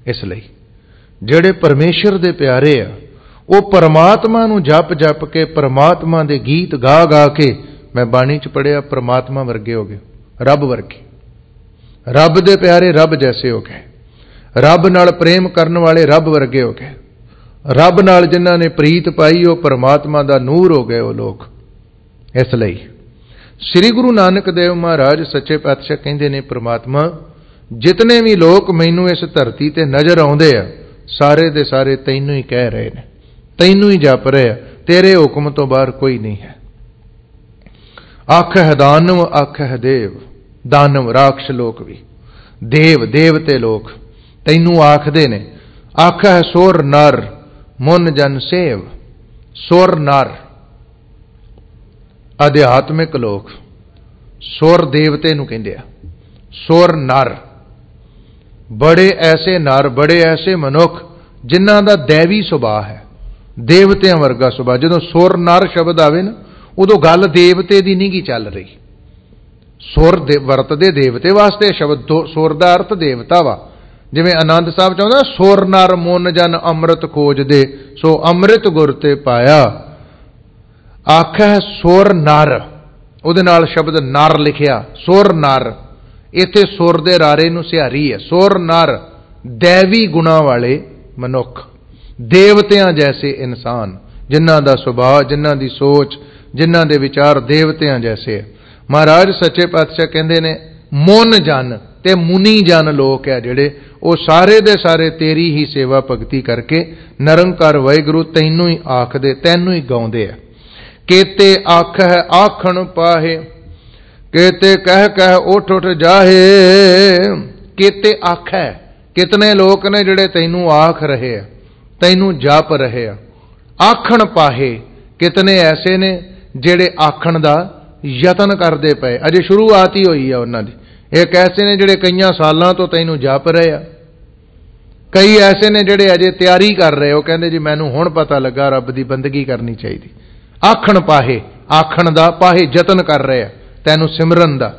इसलिए जिहड़े परमेश्वर दे प्यारे आ वो परमात्मा नूं जप जप के परमात्मा दे गीत गा गा के, मैं बाणी च पढ़िया, परमात्मा वर्गे हो गए, रब वर्गे, रब दे प्यारे रब जैसे हो गए, रब नाल प्रेम करन वाले रब वर्गे हो गए, रब नाल जिन्हां ने प्रीत पाई वो परमात्मा दा नूर हो गए वो लोग। इसलिए श्री गुरु नानक देव महाराज सच्चे पातशाह कहंदे ने, परमात्मा जितने भी लोग मैनू इस धरती ते नजर आउंदे आ, सारे दे सारे तैनू ही कह रहे ने, तैनू ही जप रहे आ, तेरे हुक्म तो बाहर कोई नहीं है। आख है दानव आख है देव, दानव राक्ष लोक भी, देव देवते लोग तैनू आखदे ने। आख है सुर नर मुन जन सेव, सुर नर आध्यात्मिक लोग, सुर देवते नूं कहंदे आ, सुर नर बड़े ऐसे नर, बड़े ऐसे मनुख जिन्हां दा दैवी सुभाव है, देवतियां वर्गा सुभाव। जदों सुर नर शब्द आवे ना, उदों गल देवते दी नहीं गी चल रही। सुर दे वरतदे देवते वास्ते शब्द, सुर दा अर्थ देवता वा। जिवें आनंद साहब चाहुंदा, सुर नर मुन जन अमृत खोज दे, सो अमृत गुर ते पाया। आखै सुर नर, उहदे नाल शब्द नर लिखिया, सुर नर। इत्थे सुर दे रारे नूं सिहारी है। सुर नर दैवी गुणा वाले मनुख, देवतियां जैसे इंसान, जिन्हां दा सुभाव, जिन्हां दी सोच, जिन्हां दे विचार देवतियां जैसे। महाराज सच्चे पातशाह कहंदे ने, मुन जन ते मुनी जन लोक है जिहड़े, वो सारे दे सारे तेरी ही सेवा भगती करके निरंकार वाहिगुरू तैनू ही आखदे, तैनू ही गाउंदे है। केते आख है आखण पाहे, केते कह कह उठ उठ जाहे। केते आख है, कितने लोग ने जिहड़े तैनू आख रहे हैं, तैनू जाप रहे हैं। आखण पाहे, कितने ऐसे ने जिहड़े आखण दा यतन करते पे, अजे शुरुआत ही हुई है उन्हां दी। एक ऐसे ने जिहड़े कई सालों तो तैनू जाप रहे आ, कई ऐसे ने जिहड़े अजे तैयारी कर रहे हो, कहंदे जी मैनू हुण पता लगा रब दी बंदगी करनी चाहिए। आखण पाहे, आखण दा पाहे यतन कर रहे आ तैनू सिमरन दा।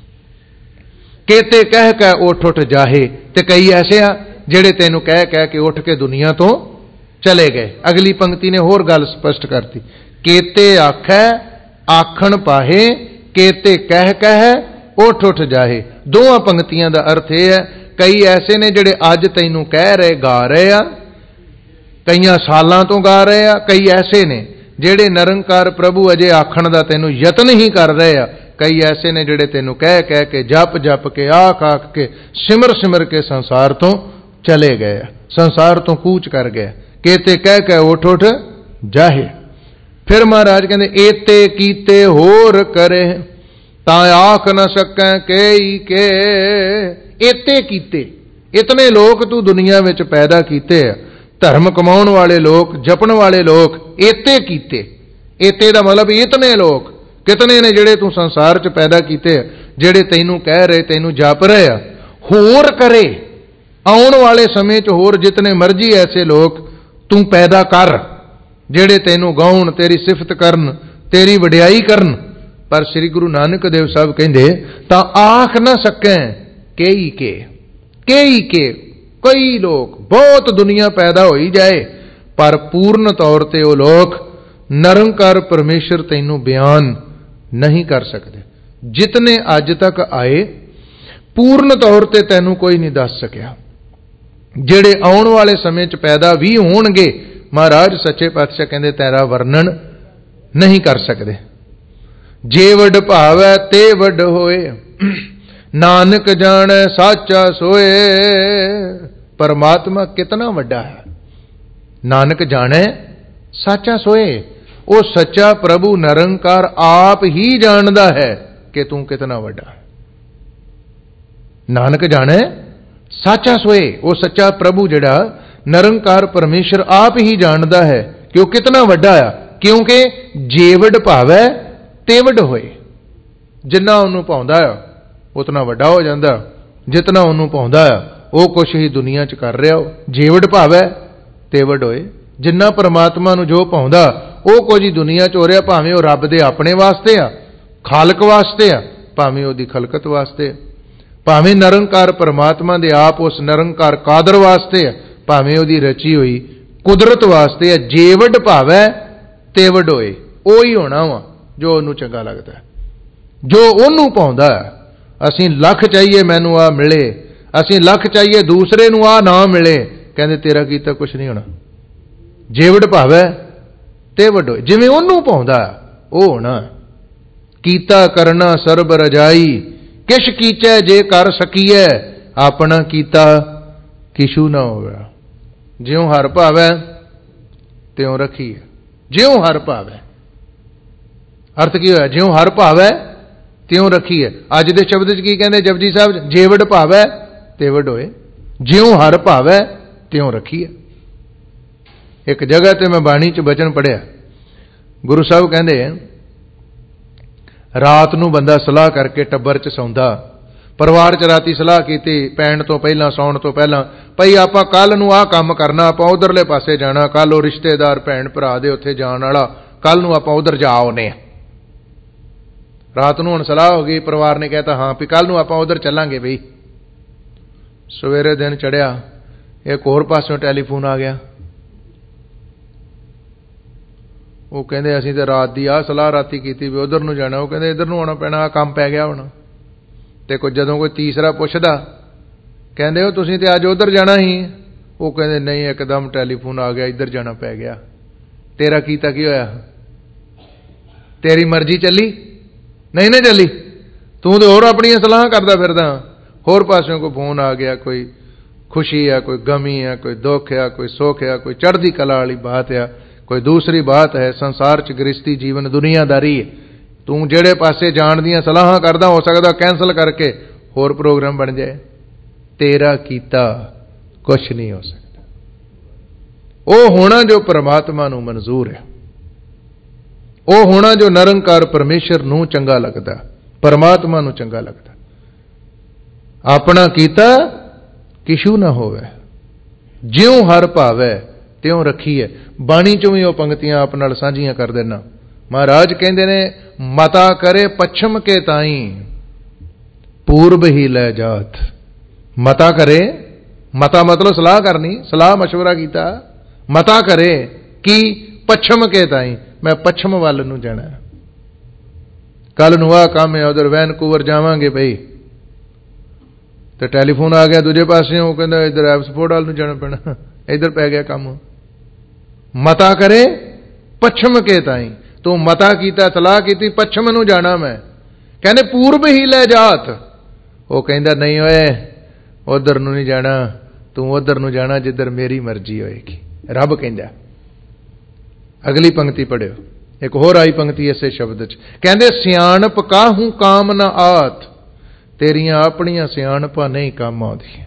केते कह कह उठ उठ जाहे, ते कई ऐसे आ जिहड़े तैनू कह कह के उठ के दुनिया तो चले गए। अगली पंक्ति ने होर गल स्पष्ट करती, केते आखै आखण पाहे, केते कह कह उठ उठ जाहे। दोवां पंक्तियां दा अर्थ यह है, कई ऐसे ने जिहड़े अज तैनू कह रहे, गा रहे आ, कई सालां तो गा रहे आ। कई ऐसे ने जिहड़े निरंकार प्रभु अजे आखण दा तैनू यतन ही कर रहे आ। कई ऐसे ने जिहड़े तैनू कह कह के, जप जप के, आख आख के, सिमर सिमर के संसार तो चले गए, संसार तो कूच कर गए। केते कह कह उठ उठ जाहे। फिर महाराज कहंदे, एते कीते होर करे, तां आख न सकै केई के। एते कीते, इतने लोग तू दुनिया विच पैदा कीते, धर्म कमाउण वाले लोग, जपण वाले लोग, एते कीते। एते दा मतलब इतने लोग, कितने ने जिहड़े तू संसार च पैदा कीते, जिहड़े तैनू कह रहे, तैनू जप रहे आ। होर करे, आउण वाले समय च होर जितने मर्जी ऐसे लोग तू पैदा कर, जिहड़े तैनू गाउण, तेरी सिफत करन, तेरी वडियाई करन। पर श्री गुरु नानक देव साहब कहंदे, तां आख ना सकै केई के, केई के, कई लोग, बहुत दुनिया पैदा होई जाए, पर पूर्ण तौर ते वो लोग निरंकार परमेश्वर तैनू बयान नहीं कर सकते। जितने अज तक आए पूर्ण तौर ते तैनू कोई नहीं दस सकिया। जिहड़े आउण वाले समय च पैदा भी होणगे, महाराज सच्चे पातशाह कहंदे तेरा वर्णन नहीं कर सकते। जे वड भावै ते वड होए, नानक जाने साचा सोए। परमात्मा कितना वड्डा है, नानक जाने साचा सोए। वो सच्चा प्रभु निरंकार आप ही जानदा है कि तू कितना वड्डा है। नानक जाने साचा सोए, वो सच्चा प्रभु जिहड़ा निरंकार परमेश्वर आप ही जानदा है कि वह कितना वड्डा है। क्योंकि जेवड भावै तेवड होए, जिन्ना उन्होंने पाउंदा है उतना वड्डा हो जाता, जितना उन्होंने पाउंदा है वो कुछ ही दुनिया च कर रहा हो। जेवड भावै तेवड होए, जिन्ना परमात्मा नूं जो पाउंदा वो कुछ ही दुनिया च हो रहा, भावें वो रब दे अपने वास्ते आ, खालक वास्ते आ, भावें ओदी खलकत वास्ते। भावें निरंकार परमात्मा दे आप उस निरंकार कादर वास्ते है, भावें उहदी रची हुई कुदरत वास्ते है। जेवड भावै तेवड होए, ਉਹੀ होना वा जो ਉਹਨੂੰ चंगा लगता है, जो ਉਹਨੂੰ पाउंदा है। असीं लख चाहिए मैनू आ मिले, असीं लख चाहिए दूसरे नूं आ ना मिले, कहंदे तेरा कीता कुछ नहीं होना। जेवड भावै तेवड होए, जिवें ਉਹਨੂੰ पाउंदा ਉਹ होना। कीता करना सरब रजाई, किश कीचै जे कर सकीए, अपना कीता किशु ना होवे। ज्यों हर भावै त्यों रखीए, ज्यों हर भावै। अर्थ की होया? ज्यों हर भावै त्यों रखीए। अज दे शब्द च की कहंदे जपजी साहब? जेवड भावै तेवड होए, ज्यों हर भावै त्यों रखीए। एक जगह ते मैं बाणी च बचन पढ़िया, गुरु साहब कहंदे रात नूं बंदा सलाह करके टब्बर च सौंदा, परिवार च राती सलाह कीती पैण तो पहला, सौण तो पहला, भई आपां कल नूं आ काम करना, आपां उधरले पासे जाना, कल वो रिश्तेदार भैण भरा दे उत्थे जाण वाला, कल नूं आपां उधर जा आउने। रात नूं हुण सलाह हो गई, परिवार ने कहता हाँ भी कल नूं आपां उधर चलांगे। बई सवेरे दिन चढ़िया, एक होर पासों टैलीफोन आ गया, वो कहंदे असीं ते रात दी आ सलाह राती कीती भी उधर नूं जाना, वो कहंदे इधर नूं आउणा पैणा, आ काम पै गया हुण। ते कोई जदों कोई तीसरा पुछदा, कहंदे हो तुसीं ते अज उधर जाना ही, वो कहंदे नहीं एकदम टैलीफोन आ गया, इधर जाना पै गया। तेरा कीता की होया? तेरी मर्जी चली नहीं ना चली, तू तो होर अपनियां सलाह करदा फिरदा, होर पासों कोई फोन आ गया, कोई खुशी है, कोई गमी है, कोई दुख है, कोई सुख है, कोई चढ़दी कला वाली बात है, कोई दूसरी बात है, संसार च गृहस्थी जीवन दुनियादारी है। तू जेड़े पासे जाण दियां सलाहां करदा, हो सकदा कैंसल करके होर प्रोग्राम बन जाए। तेरा कीता कुछ नहीं हो सकता। वो होना जो परमात्मा नूं मंजूर है, वो होना जो निरंकार परमेश्वर नूं चंगा लगदा, परमात्मा नूं चंगा लगदा। अपना कीता किशु ना होवे, ज्यों हर भावै त्यों रखीए। बाणी चों भी वो पंक्तियां आप नाल साझियां कर देना। महाराज कहंदे ने मता करे पच्छम के ताई पूर्व ही लै जात। मता करे, मता मतलब सलाह करनी, सलाह मशवरा कीता, मता करे कि पच्छम के ताई, मैं पच्छम वाल नूं जाना, कल नूं आ काम है, उधर वैनकूवर जावांगे बई, तो टैलीफोन आ गया दूजे पासे, वो कहंदा इधर एब्सफोर्ड वाल नूं जाना पैना, इधर पै गया काम। मता करे पच्छम के ताई, तू मता कीता सलाह कीती पच्छम नूं जाना मैं, कहंदे पूर्व ही लै जात। वो कहंदा नहीं ओए उधर नूं नहीं जाना, तू उधर नूं जाना जिधर मेरी मर्जी होएगी। रब कहंदा। अगली पंक्ति पढ़ियो, एक होर आई पंक्ति इसे शब्द च, कहंदे सियाणप काहू काम न आत, तेरियां अपनियां सियाणपां नहीं काम आउंदियां।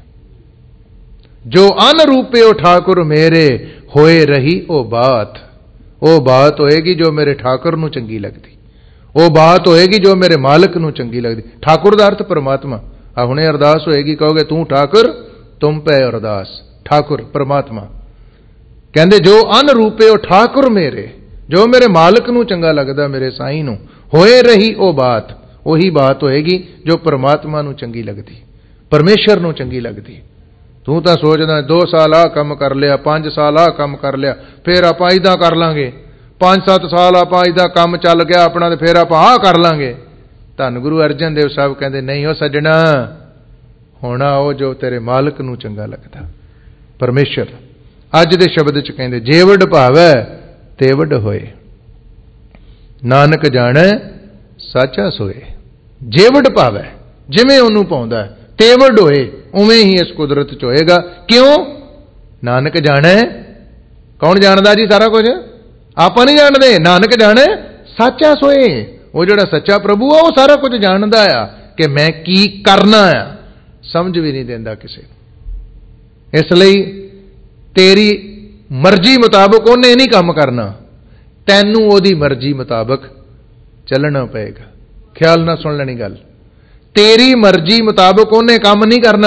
जो अन रूपे ओ ठाकुर मेरे, होए रही ओ बात। वो बात होएगी जो मेरे ठाकुर नूं चंगी लगदी, वो बात होएगी जो मेरे मालिक नूं चंगी लगदी। ठाकुर दा अर्थ परमात्मा। आ हुणे अरदास होएगी, कहोगे तू ठाकुर तुम पे अरदास, ठाकुर परमात्मा। कहंदे जो अन रूपे ओ ठाकुर मेरे, जो मेरे मालिक नूं चंगा लगदा, मेरे साईं नूं, होए रही ओ बात, वही बात होएगी जो परमात्मा नूं चंगी लगदी, परमेश्वर नूं चंगी लगदी। तू तो सोचदा दो साल आ काम कर लिया, पांच साल आ काम कर लिया, फिर आप इदा कर लांगे, पांच सत्त साल आप इदा काम चल गया अपना, तो फिर आप आ कर लांगे। धन गुरु अर्जन देव साहब कहंदे नहीं हो सज्जणा, होना वो जो तेरे मालिक नूं चंगा लगदा, परमेश्वर। अज दे शब्द च कहंदे जेवड भावै तेवड होए, नानक जाणै साचा सोए। जेवड भावै, जिवें ओनूं पाउंदा, तेवड होए उवें ही इस कुदरत च होएगा। क्यों? नानक जाणे, कौन जानदा जी सारा कुछ? आपां नहीं जानदे, नानक जाणे साचा सोए। वो जिहड़ा सच्चा प्रभु आ वो सारा कुछ जानदा आ कि मैं की करना आ, समझ भी नहीं देंदा किसे। इसलिए तेरी मर्जी मुताबिक उन्हें नहीं काम करना, तैनूं ओदी मर्जी मुताबिक चलना पएगा। ख्याल ना सुन लेनी गल, तेरी मर्जी मुताबिक उन्हें काम नहीं करना,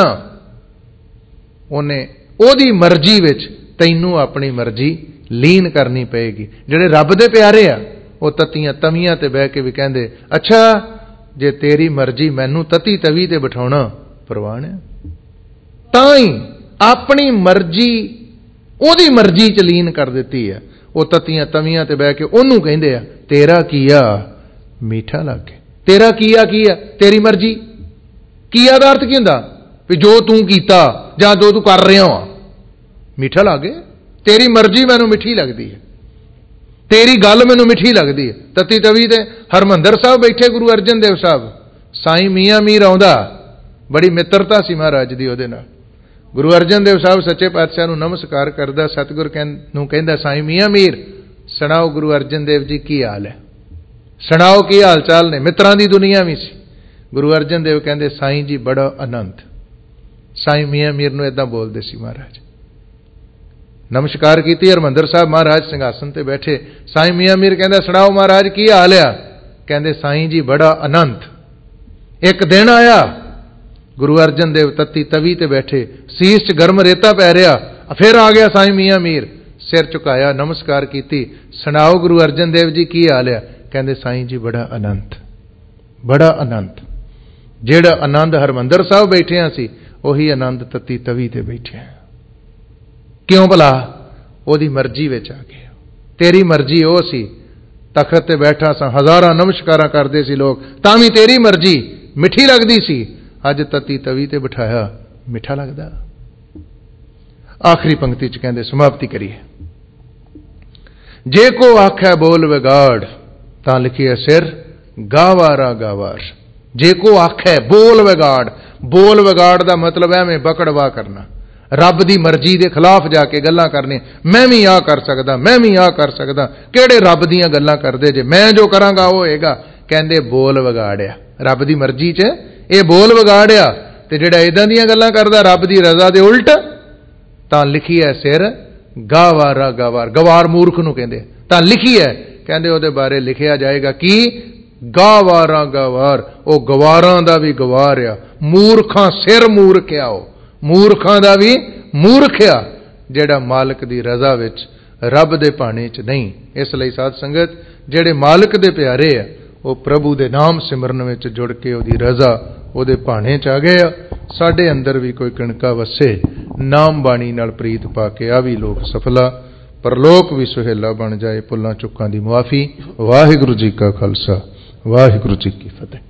उन्हें ओदी मर्जी विच तैनूं अपनी मर्जी लीन करनी पएगी। जिहड़े रब दे प्यारे आ वो तत्तियां तवियां ते बह के भी कहंदे, अच्छा जे तेरी मर्जी मैनूं तती तवी ते बिठाउणा ਪ੍ਰਵਾਨ ਹੈ। ਤਾਂ ਹੀ ਆਪਣੀ ਮਰਜ਼ੀ ਉਹਦੀ ਮਰਜ਼ੀ ਚ ਲੀਨ ਕਰ ਦਿੱਤੀ ਹੈ। ਉਹ ਤਤੀਆਂ ਤਵੀਆਂ ਤੇ ਬਹਿ ਕੇ ਉਹਨੂੰ ਕਹਿੰਦੇ ਆ ਤੇਰਾ ਕੀਆ ਮੀਠਾ ਲੱਗੇ। ਤੇਰਾ ਕੀਆ ਕੀ ਆ? ਤੇਰੀ ਮਰਜ਼ੀ। ਕੀਆ ਦਾ ਅਰਥ ਕੀ ਹੁੰਦਾ? ਵੀ ਜੋ ਤੂੰ ਕੀਤਾ ਜਾਂ ਜੋ ਤੂੰ ਕਰ ਰਿਹਾ ਵਾ ਮਿੱਠਾ ਲੱਗੇ। ਤੇਰੀ ਮਰਜ਼ੀ ਮੈਨੂੰ ਮਿੱਠੀ ਲੱਗਦੀ ਹੈ, ਤੇਰੀ ਗੱਲ ਮੈਨੂੰ ਮਿੱਠੀ ਲੱਗਦੀ ਹੈ। ਤਤੀ ਤਵੀ ਤੇ ਹਰਮੰਦਰ ਸਾਹਿਬ ਬੈਠੇ ਗੁਰੂ ਅਰਜਨ ਦੇਵ ਸਾਹਿਬ, ਸਾਈਂ ਮੀਆਂ ਮੀਰ ਆਉਂਦਾ, ਬੜੀ ਮਿੱਤਰਤਾ ਸੀ ਮਹਾਰਾਜ ਦੀ ਉਹਦੇ ਨਾਲ। ਗੁਰੂ ਅਰਜਨ ਦੇਵ ਸਾਹਿਬ ਸੱਚੇ ਪਾਤਸ਼ਾਹ ਨੂੰ ਨਮਸਕਾਰ ਕਰਦਾ, ਸਤਿਗੁਰ ਨੂੰ ਕਹਿੰਦਾ ਸਾਈਂ ਮੀਆਂ ਮੀਰ ਸੁਣਾਓ ਗੁਰੂ ਅਰਜਨ ਦੇਵ ਜੀ ਕੀ ਹਾਲ ਹੈ, ਸੁਣਾਓ ਕੀ ਹਾਲ ਚਾਲ ਨੇ। ਮਿੱਤਰਾਂ ਦੀ ਦੁਨੀਆ ਵੀ ਸੀ। ਗੁਰੂ ਅਰਜਨ ਦੇਵ ਕਹਿੰਦੇ ਸਾਈਂ ਜੀ ਬੜਾ ਆਨੰਦ। ਸਾਈਂ ਮੀਆਂ ਮੀਰ ਨੂੰ ਇਦਾਂ ਬੋਲਦੇ ਸੀ ਮਹਾਰਾਜ। ਨਮਸਕਾਰ ਕੀਤੀ ਹਰਮੰਦਰ ਸਾਹਿਬ, ਮਹਾਰਾਜ ਸਿੰਘਾਸਨ ਤੇ ਬੈਠੇ। ਸਾਈਂ ਮੀਆਂ ਮੀਰ ਕਹਿੰਦਾ ਸੁਣਾਓ ਮਹਾਰਾਜ ਕੀ ਹਾਲ ਆ। ਕਹਿੰਦੇ ਸਾਈਂ ਜੀ ਬੜਾ ਆਨੰਦ। ਇੱਕ ਦਿਨ ਆਇਆ ਗੁਰੂ ਅਰਜਨ ਦੇਵ ਤਤੀ ਤਵੀ ਤੇ ਬੈਠੇ, ਸੀਸ 'ਚ ਗਰਮ ਰੇਤਾ ਪੈ ਰਿਹਾ, ਫਿਰ ਆ ਗਿਆ ਸਾਈਂ ਮੀਆਂ ਮੀਰ, ਸਿਰ ਝੁਕਾਇਆ, ਨਮਸਕਾਰ ਕੀਤੀ, ਸੁਣਾਓ ਗੁਰੂ ਅਰਜਨ ਦੇਵ ਜੀ ਕੀ ਹਾਲ ਆ। ਕਹਿੰਦੇ ਸਾਈਂ ਜੀ ਬੜਾ ਆਨੰਦ, ਬੜਾ ਆਨੰਦ। ਜਿਹੜਾ ਆਨੰਦ ਹਰਮੰਦਰ ਸਾਹਿਬ ਬੈਠਿਆ ਸੀ ਉਹੀ ਆਨੰਦ ਤਤੀ ਤਵੀ ਤੇ ਬੈਠਿਆ। ਕਿਉਂ ਭਲਾ? ਉਹਦੀ ਮਰਜ਼ੀ ਵਿੱਚ ਆ ਗਿਆ। ਤੇਰੀ ਮਰਜ਼ੀ ਉਹ ਸੀ, ਤਖਤ ਤੇ ਬੈਠਾ ਸਾਂ, ਹਜ਼ਾਰਾਂ ਨਮਸਕਾਰਾਂ ਕਰਦੇ ਸੀ ਲੋਕ, ਤਾਂ ਵੀ ਤੇਰੀ ਮਰਜ਼ੀ ਮਿੱਠੀ ਲੱਗਦੀ ਸੀ। ਅੱਜ ਤਤੀ ਤਵੀ ਤੇ ਬਿਠਾਇਆ, ਮਿੱਠਾ ਲੱਗਦਾ। ਆਖਰੀ ਪੰਕਤੀ ਚ ਕਹਿੰਦੇ ਸਮਾਪਤੀ ਕਰੀਏ। ਜੇ ਕੋ ਆਖੈ ਬੋਲ ਵਿਗਾੜ ਤਾਂ ਲਿਖੀਏ ਸਿਰ ਗਾਵਾਰਾ ਗਾਵਾਰ। ਜੇ ਕੋ ਆਖੈ ਬੋਲ ਵਿਗਾੜ, ਬੋਲ ਵਿਗਾੜ ਦਾ ਮਤਲਬ ਐਵੇਂ ਬਕੜਵਾ ਕਰਨਾ, ਰੱਬ ਦੀ ਮਰਜ਼ੀ ਦੇ ਖਿਲਾਫ ਜਾ ਕੇ ਗੱਲਾਂ ਕਰਨੀਆਂ। ਮੈਂ ਵੀ ਆਹ ਕਰ ਸਕਦਾ, ਮੈਂ ਵੀ ਆਹ ਕਰ ਸਕਦਾ। ਕਿਹੜੇ ਰੱਬ ਦੀਆਂ ਗੱਲਾਂ ਕਰਦੇ ਜੇ, ਮੈਂ ਜੋ ਕਰਾਂਗਾ ਉਹ ਹੋਏਗਾ। ਕਹਿੰਦੇ ਬੋਲ ਵਿਗਾੜਿਆ, ਰੱਬ ਦੀ ਮਰਜ਼ੀ 'ਚ ਇਹ ਬੋਲ ਵਿਗਾੜਿਆ। ਤੇ ਜਿਹੜਾ ਇਦਾਂ ਦੀਆਂ ਗੱਲਾਂ ਕਰਦਾ ਰੱਬ ਦੀ ਰਜ਼ਾ ਦੇ ਉਲਟ, ਤਾਂ ਲਿਖੀ ਹੈ ਸਿਰ ਗਾਵਾਰਾ ਗਾਵਾਰ। ਗਵਾਰ ਮੂਰਖ ਨੂੰ ਕਹਿੰਦੇ, ਤਾਂ ਲਿਖੀ ਹੈ ਕਹਿੰਦੇ ਉਹਦੇ ਬਾਰੇ ਲਿਖਿਆ ਜਾਏਗਾ ਕੀ? ਗਾਵਾਰਾ ਗਾਵਾਰ। ਉਹ ਗਵਾਰਾਂ ਦਾ ਵੀ ਗਵਾਰ ਆ, ਮੂਰਖਾਂ ਸਿਰ ਮੂਰਖਿਆ। ਉਹ ਮੂਰਖਾਂ ਦਾ ਵੀ ਮੂਰਖਿਆ ਜਿਹੜਾ ਮਾਲਕ ਦੀ ਰਜ਼ਾ ਵਿੱਚ, ਰੱਬ ਦੇ ਭਾਣੇ 'ਚ ਨਹੀਂ। ਇਸ ਲਈ ਸਾਧ ਸੰਗਤ, ਜਿਹੜੇ ਮਾਲਕ ਦੇ ਪਿਆਰੇ ਆ ਉਹ ਪ੍ਰਭੂ ਦੇ ਨਾਮ ਸਿਮਰਨ ਵਿੱਚ ਜੁੜ ਕੇ ਉਹਦੀ ਰਜ਼ਾ, ਉਹਦੇ ਭਾਣੇ 'ਚ ਆ ਗਏ ਆ। ਸਾਡੇ ਅੰਦਰ ਵੀ ਕੋਈ ਕਣਕਾ ਵਸੇ, ਨਾਮ ਬਾਣੀ ਨਾਲ ਪ੍ਰੀਤ ਪਾ ਕੇ ਆ ਵੀ ਲੋਕ ਸਫਲਾ, ਪਰਲੋਕ ਵੀ ਸੁਹੇਲਾ ਬਣ ਜਾਏ। ਭੁੱਲਾਂ ਚੁੱਕਾਂ ਦੀ ਮੁਆਫੀ। ਵਾਹਿਗੁਰੂ ਜੀ ਕਾ ਖਾਲਸਾ, ਵਾਹਿਗੁਰੂ ਜੀ ਕੀ ਫਤਿਹ।